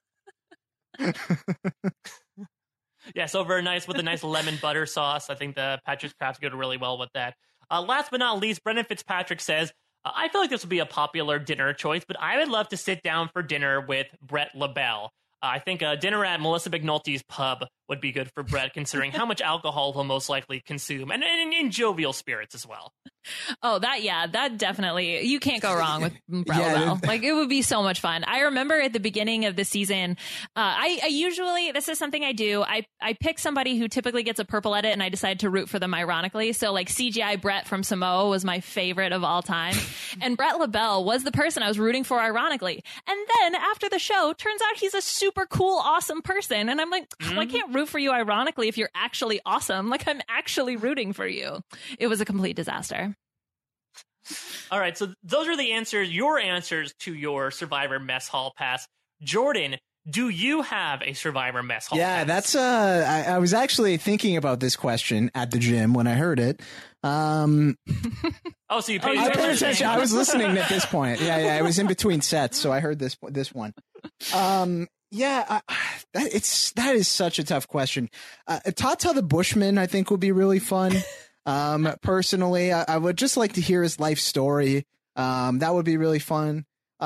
Yeah, so very nice with a nice lemon butter sauce. I think the Patrick's crabs go really well with that. Last but not least, Brendan Fitzpatrick says, I feel like this would be a popular dinner choice, but I would love to sit down for dinner with Brett LaBelle. I think dinner at Melissa McNulty's pub would be good for Brett, considering how much alcohol he'll most likely consume, and in jovial spirits as well. Oh, that definitely, you can't go wrong with Brett Yeah, LaBelle. Like, it would be so much fun. I remember at the beginning of the season, I usually, this is something I do, I pick somebody who typically gets a purple edit and I decide to root for them ironically. So like CGI Brett from Samoa was my favorite of all time. And Brett LaBelle was the person I was rooting for ironically. And then after the show, turns out he's a super cool, awesome person. And I'm like, I can't root for you ironically if you're actually awesome. Like, I'm actually rooting for you. It was a complete disaster. All right, so those are the answers, your answers to your Survivor Mess Hall Pass. Jordan, do you have a Survivor Mess Hall Yeah, Pass? that's I was actually thinking about this question at the gym when I heard it. Oh, so you paid I paid attention. attention. I was listening at this point. Yeah, I was in between sets, so I heard this one. That is such a tough question. Tata the Bushman, I think, would be really fun. Personally, I would just like to hear his life story. That would be really fun.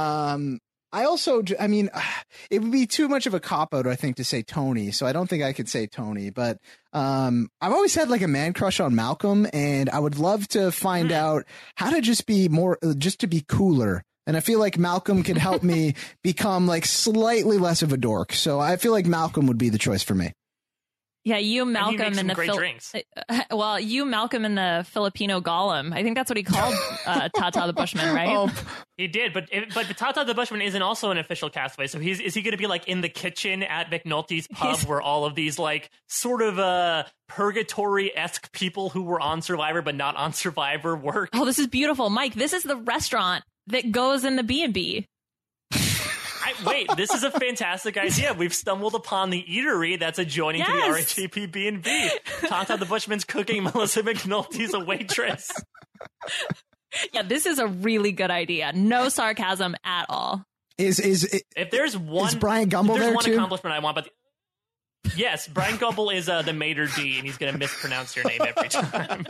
I mean, it would be too much of a cop-out, I think, to say Tony, so I don't think I could say Tony, but I've always had like a man crush on Malcolm, and I would love to find out how to just be to be cooler. And I feel like Malcolm could help me become like slightly less of a dork. So I feel like Malcolm would be the choice for me. Yeah, you, And he Malcolm, makes some and the great drinks. Well, you, Malcolm, and the Filipino Gollum. I think that's what he called Tata the Bushman, right? Oh, He did, but Tata the Bushman isn't also an official castaway. So is he going to be like in the kitchen at McNulty's pub where all of these like sort of purgatory-esque people who were on Survivor but not on Survivor work? Oh, this is beautiful, Mike. This is the restaurant that goes in the B&B. Wait, this is a fantastic idea. We've stumbled upon the eatery that's adjoining to the Yes. RHAP B&B. Tata the Bushman's cooking, Melissa McNulty's a waitress. Yeah, this is a really good idea. No sarcasm at all. Is If there's one, Brian Gumble if there's there one too? accomplishment I want, but yes, Brian Gumble is the maitre d', and he's going to mispronounce your name every time.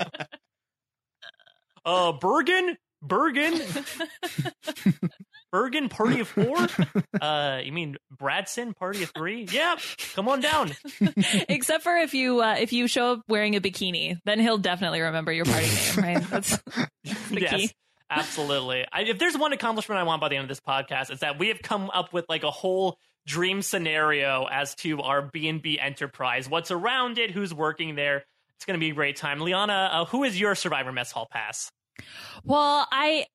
Bergen, Bergen, party of 4? You mean Bradson, party of 3? Yeah, come on down. Except for if you show up wearing a bikini, then he'll definitely remember your party name, right? That's the Yes, key. absolutely. If there's one accomplishment I want by the end of this podcast, it's that we have come up with like a whole dream scenario as to our B&B enterprise, what's around it, who's working there. It's going to be a great time. Liana, who is your Survivor Mess Hall Pass? Well,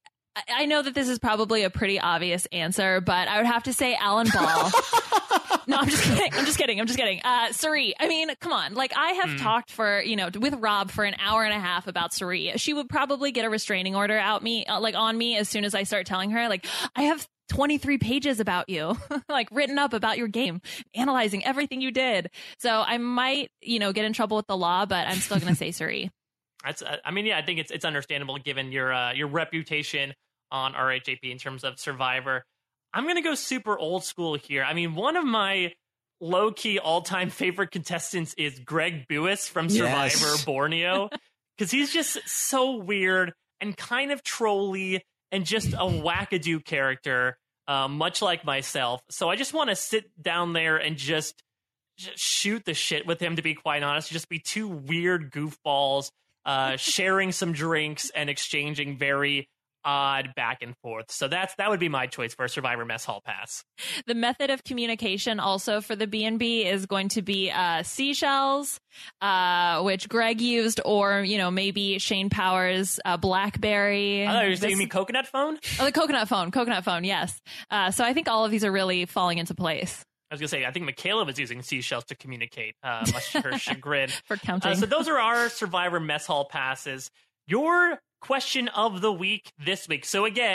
I know that this is probably a pretty obvious answer, but I would have to say Alan Ball. No, I'm just kidding. Suri. I mean, come on. Like, I have talked with Rob for an hour and a half about Suri. She would probably get a restraining order on me as soon as I start telling her, like, I have 23 pages about you, like written up about your game, analyzing everything you did. So I might, get in trouble with the law, but I'm still going to say Suri. That's, I think it's understandable given your reputation on RHAP in terms of Survivor. I'm going to go super old school here. I mean, one of my low-key all-time favorite contestants is Greg Buis from Survivor Borneo, because he's just so weird and kind of trolly and just a wackadoo character, much like myself. So I just want to sit down there and just shoot the shit with him, to be quite honest. Just be two weird goofballs sharing some drinks and exchanging very odd back and forth. So that would be my choice for a Survivor Mess Hall Pass. The method of communication also for the B&B is going to be seashells, which Greg used, or maybe Shane Powers' BlackBerry. I thought you were saying coconut phone? Oh, the coconut phone, yes. So I think all of these are really falling into place. I was going to say, I think Michaela was using seashells to communicate, much to her chagrin. For counting. So those are our Survivor Mess Hall Passes. Your question of the week this week. So again,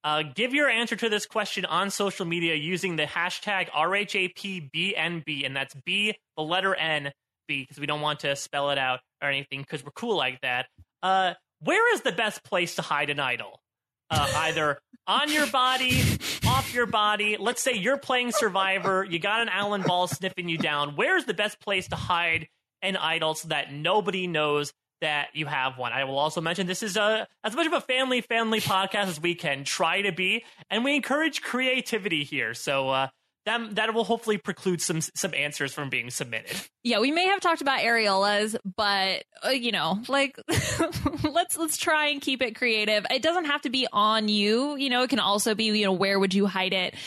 Give your answer to this question on social media using the hashtag RHAPBNB, and that's B, the letter N, B, because we don't want to spell it out or anything, because we're cool like that. Where is the best place to hide an idol? Either on your body, off your body. Let's say you're playing Survivor, you got an Allen ball sniffing you down. Where's the best place to hide an idol so that nobody knows that you have one? I will also mention this is as much of a family podcast as we can try to be, and we encourage creativity here. So that will hopefully preclude some answers from being submitted. Yeah, we may have talked about areolas, but let's try and keep it creative. It doesn't have to be on you. It can also be, where would you hide it?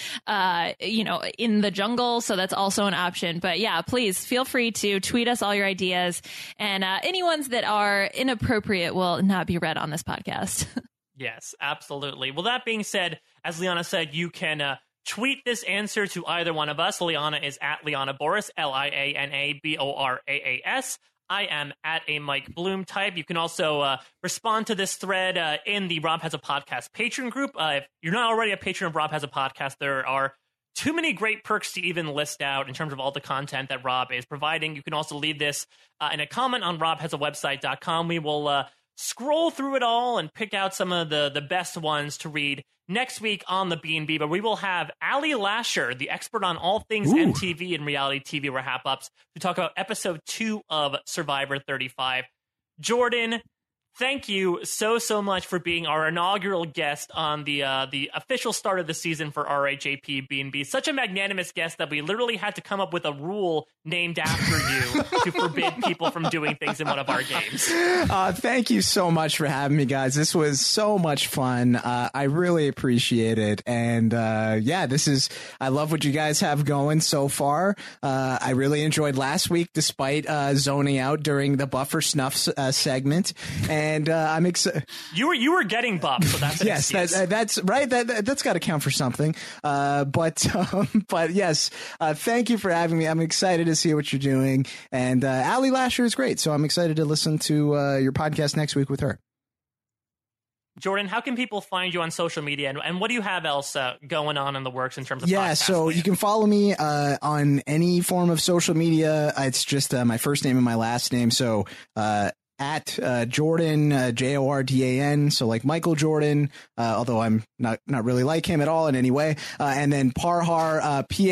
In the jungle. So that's also an option. But yeah, please feel free to tweet us all your ideas, and any ones that are inappropriate will not be read on this podcast. Yes, absolutely. Well, that being said, as Liana said, you can tweet this answer to either one of us. Liana is at Liana Boras, LianaBoras. I am at a Mike Bloom type. You can also respond to this thread in the Rob Has a Podcast Patreon group. If you're not already a patron of Rob Has a Podcast, there are too many great perks to even list out in terms of all the content that Rob is providing. You can also leave this in a comment on robhasawebsite.com. We will scroll through it all and pick out some of the best ones to read next week on the B&B, but we will have Ali Lasher, the expert on all things MTV and reality TV wrap-ups, to talk about episode 2 of Survivor 35. Jordan, thank you so much for being our inaugural guest on the official start of the season for RHAP B&B. Such a magnanimous guest that we literally had to come up with a rule named after you to forbid people from doing things in one of our games. Thank you so much for having me, guys. This was so much fun. I really appreciate it. And I love what you guys have going so far. I really enjoyed last week, despite zoning out during the Buffer Snuff segment. And I'm excited. You were getting buffed, so that's yes, that's right. That's got to count for something. But yes, thank you for having me. I'm excited to see what you're doing. And Ali Lasher is great, so I'm excited to listen to your podcast next week with her. Jordan, how can people find you on social media, and what do you have else going on in the works in terms of so land? You can follow me on any form of social media. It's just my first name and my last name. So at Jordan, Jordan, so like Michael Jordan, although I'm not really like him at all in any way, and then Parhar,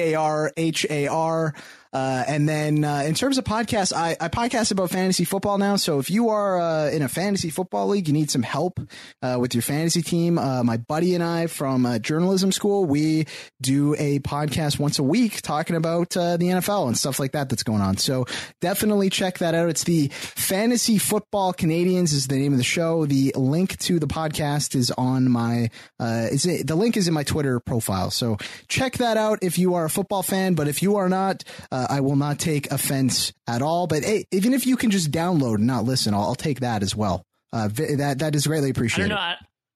Parhar. And then in terms of podcasts, I podcast about fantasy football now. So if you are in a fantasy football league, you need some help with your fantasy team. My buddy and I from journalism school, we do a podcast once a week talking about the NFL and stuff like that that's going on. So definitely check that out. It's the Fantasy Football Canadians is the name of the show. The link to the podcast is on my the link is in my Twitter profile. So check that out if you are a football fan. But if you are not, I will not take offense at all. But hey, even if you can just download and not listen, I'll take that as well. That is greatly appreciated. I don't know.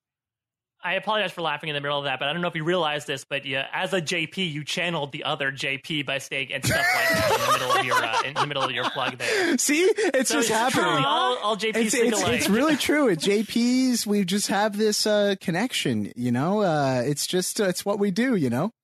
I apologize for laughing in the middle of that, but I don't know if you realize this, but as a JP, you channeled the other JP by staying and stuff like that in the middle of your plug there. See, it's just happening. All JPs it's really true. At JPs, we just have this connection. It's just it's what we do.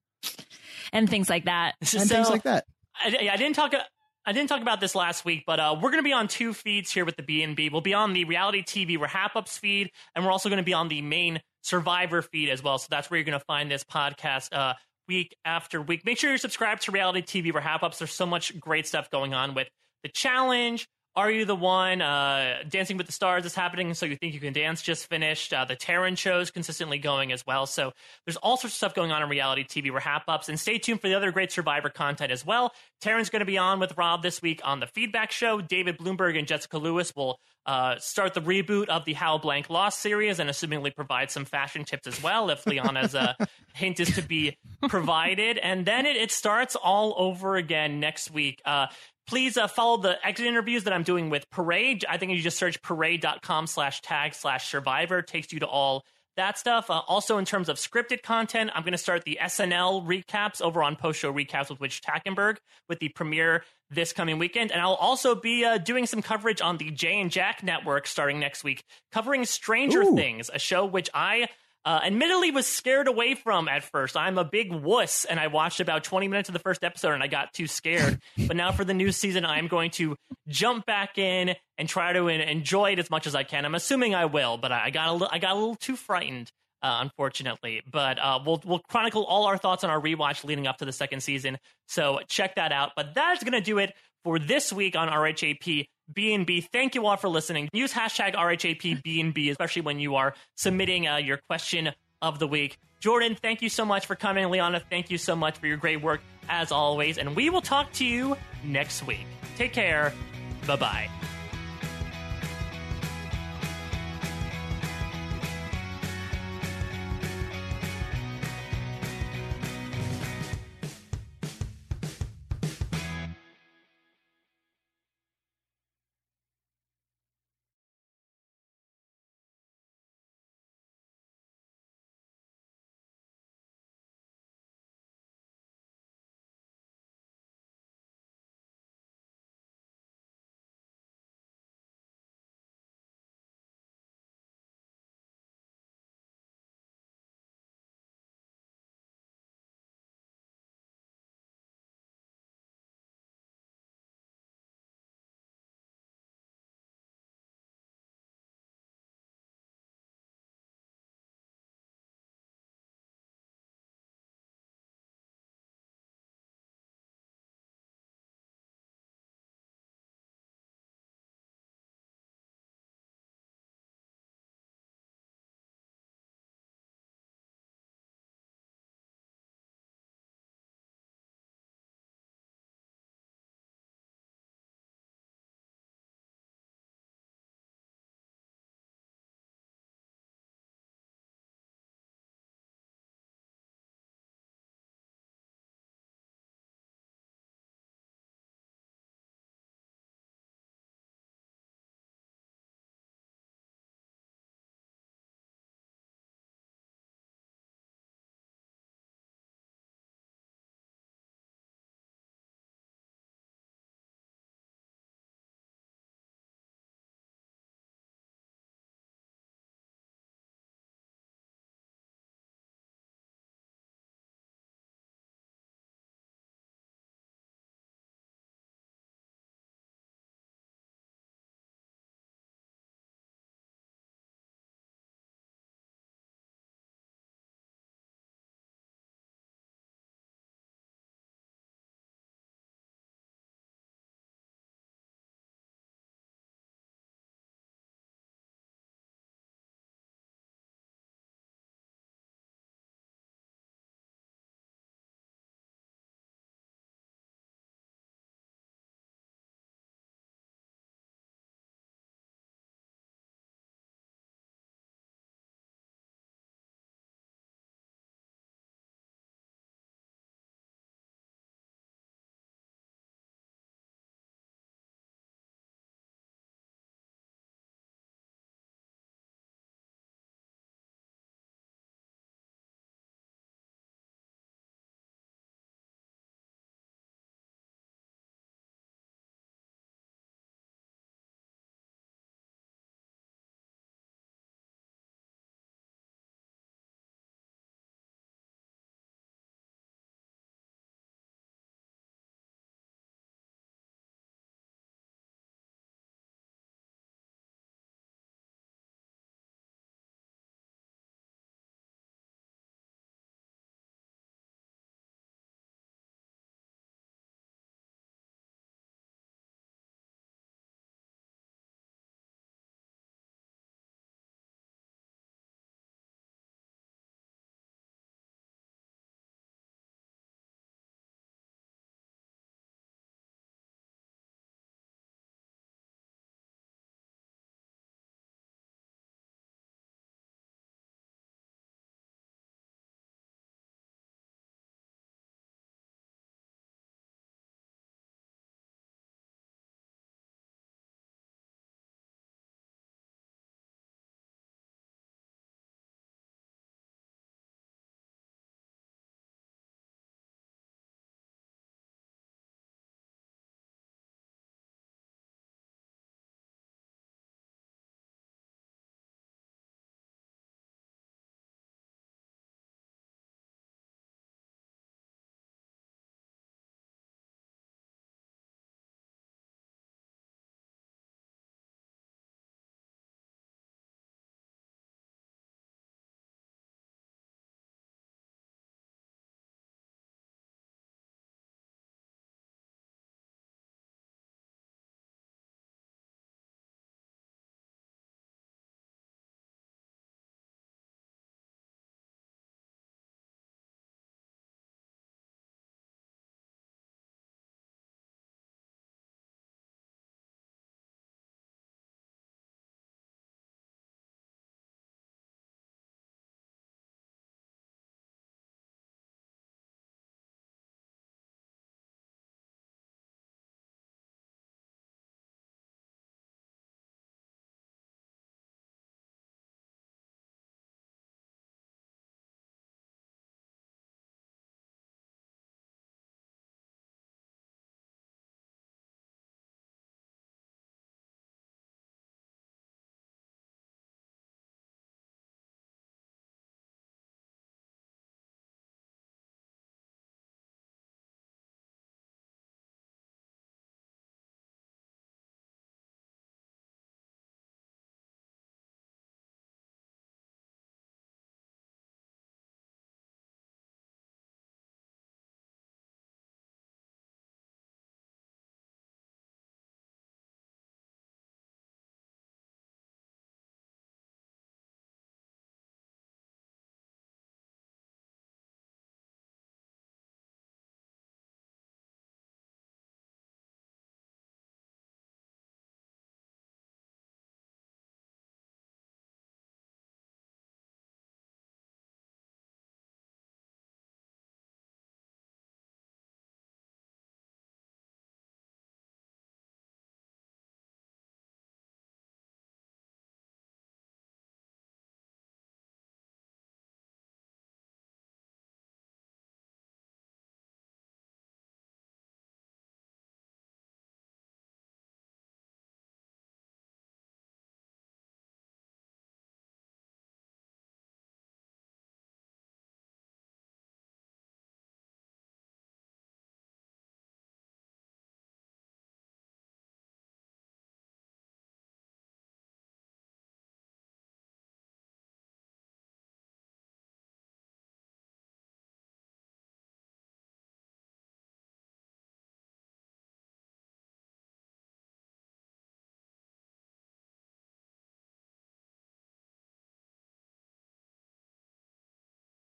And things like that. Things like that. I didn't talk about this last week, but we're going to be on 2 feeds here with the B&B. We'll be on the reality TV wrap-ups feed, and we're also going to be on the main Survivor feed as well. So that's where you're going to find this podcast week after week. Make sure you're subscribed to reality TV wrap-ups. There's so much great stuff going on with the challenge. Are You the One? Dancing with the Stars is happening, So You Think You Can Dance just finished. The Taryn show's consistently going as well. So there's all sorts of stuff going on in reality TV wrap-ups. And stay tuned for the other great Survivor content as well. Taryn's going to be on with Rob this week on the Feedback Show. David Bloomberg and Jessica Lewis will start the reboot of the How Blank Lost series and assumingly provide some fashion tips as well if Liana's hint is to be provided. And then it starts all over again next week. Please follow the exit interviews that I'm doing with Parade. I think you just search parade.com/tag/survivor. Takes you to all that stuff. Also, in terms of scripted content, I'm going to start the SNL recaps over on Post-Show Recaps with Witch Tackenberg with the premiere this coming weekend. And I'll also be doing some coverage on the Jay and Jack Network starting next week, covering Stranger Things, a show which I admittedly was scared away from at first. I'm a big wuss, and I watched about 20 minutes of the first episode, and I got too scared. But now for the new season, I'm going to jump back in and try to enjoy it as much as I can. I'm assuming I will, but I got a little too frightened, unfortunately. But we'll chronicle all our thoughts on our rewatch leading up to the second season, so check that out. But that's going to do it for this week on RHAP B&B. Thank you all for listening. Use hashtag RHAP B&B, especially when you are submitting your question of the week. Jordan, thank you so much for coming. Liana, thank you so much for your great work as always. And we will talk to you next week. Take care. Bye-bye.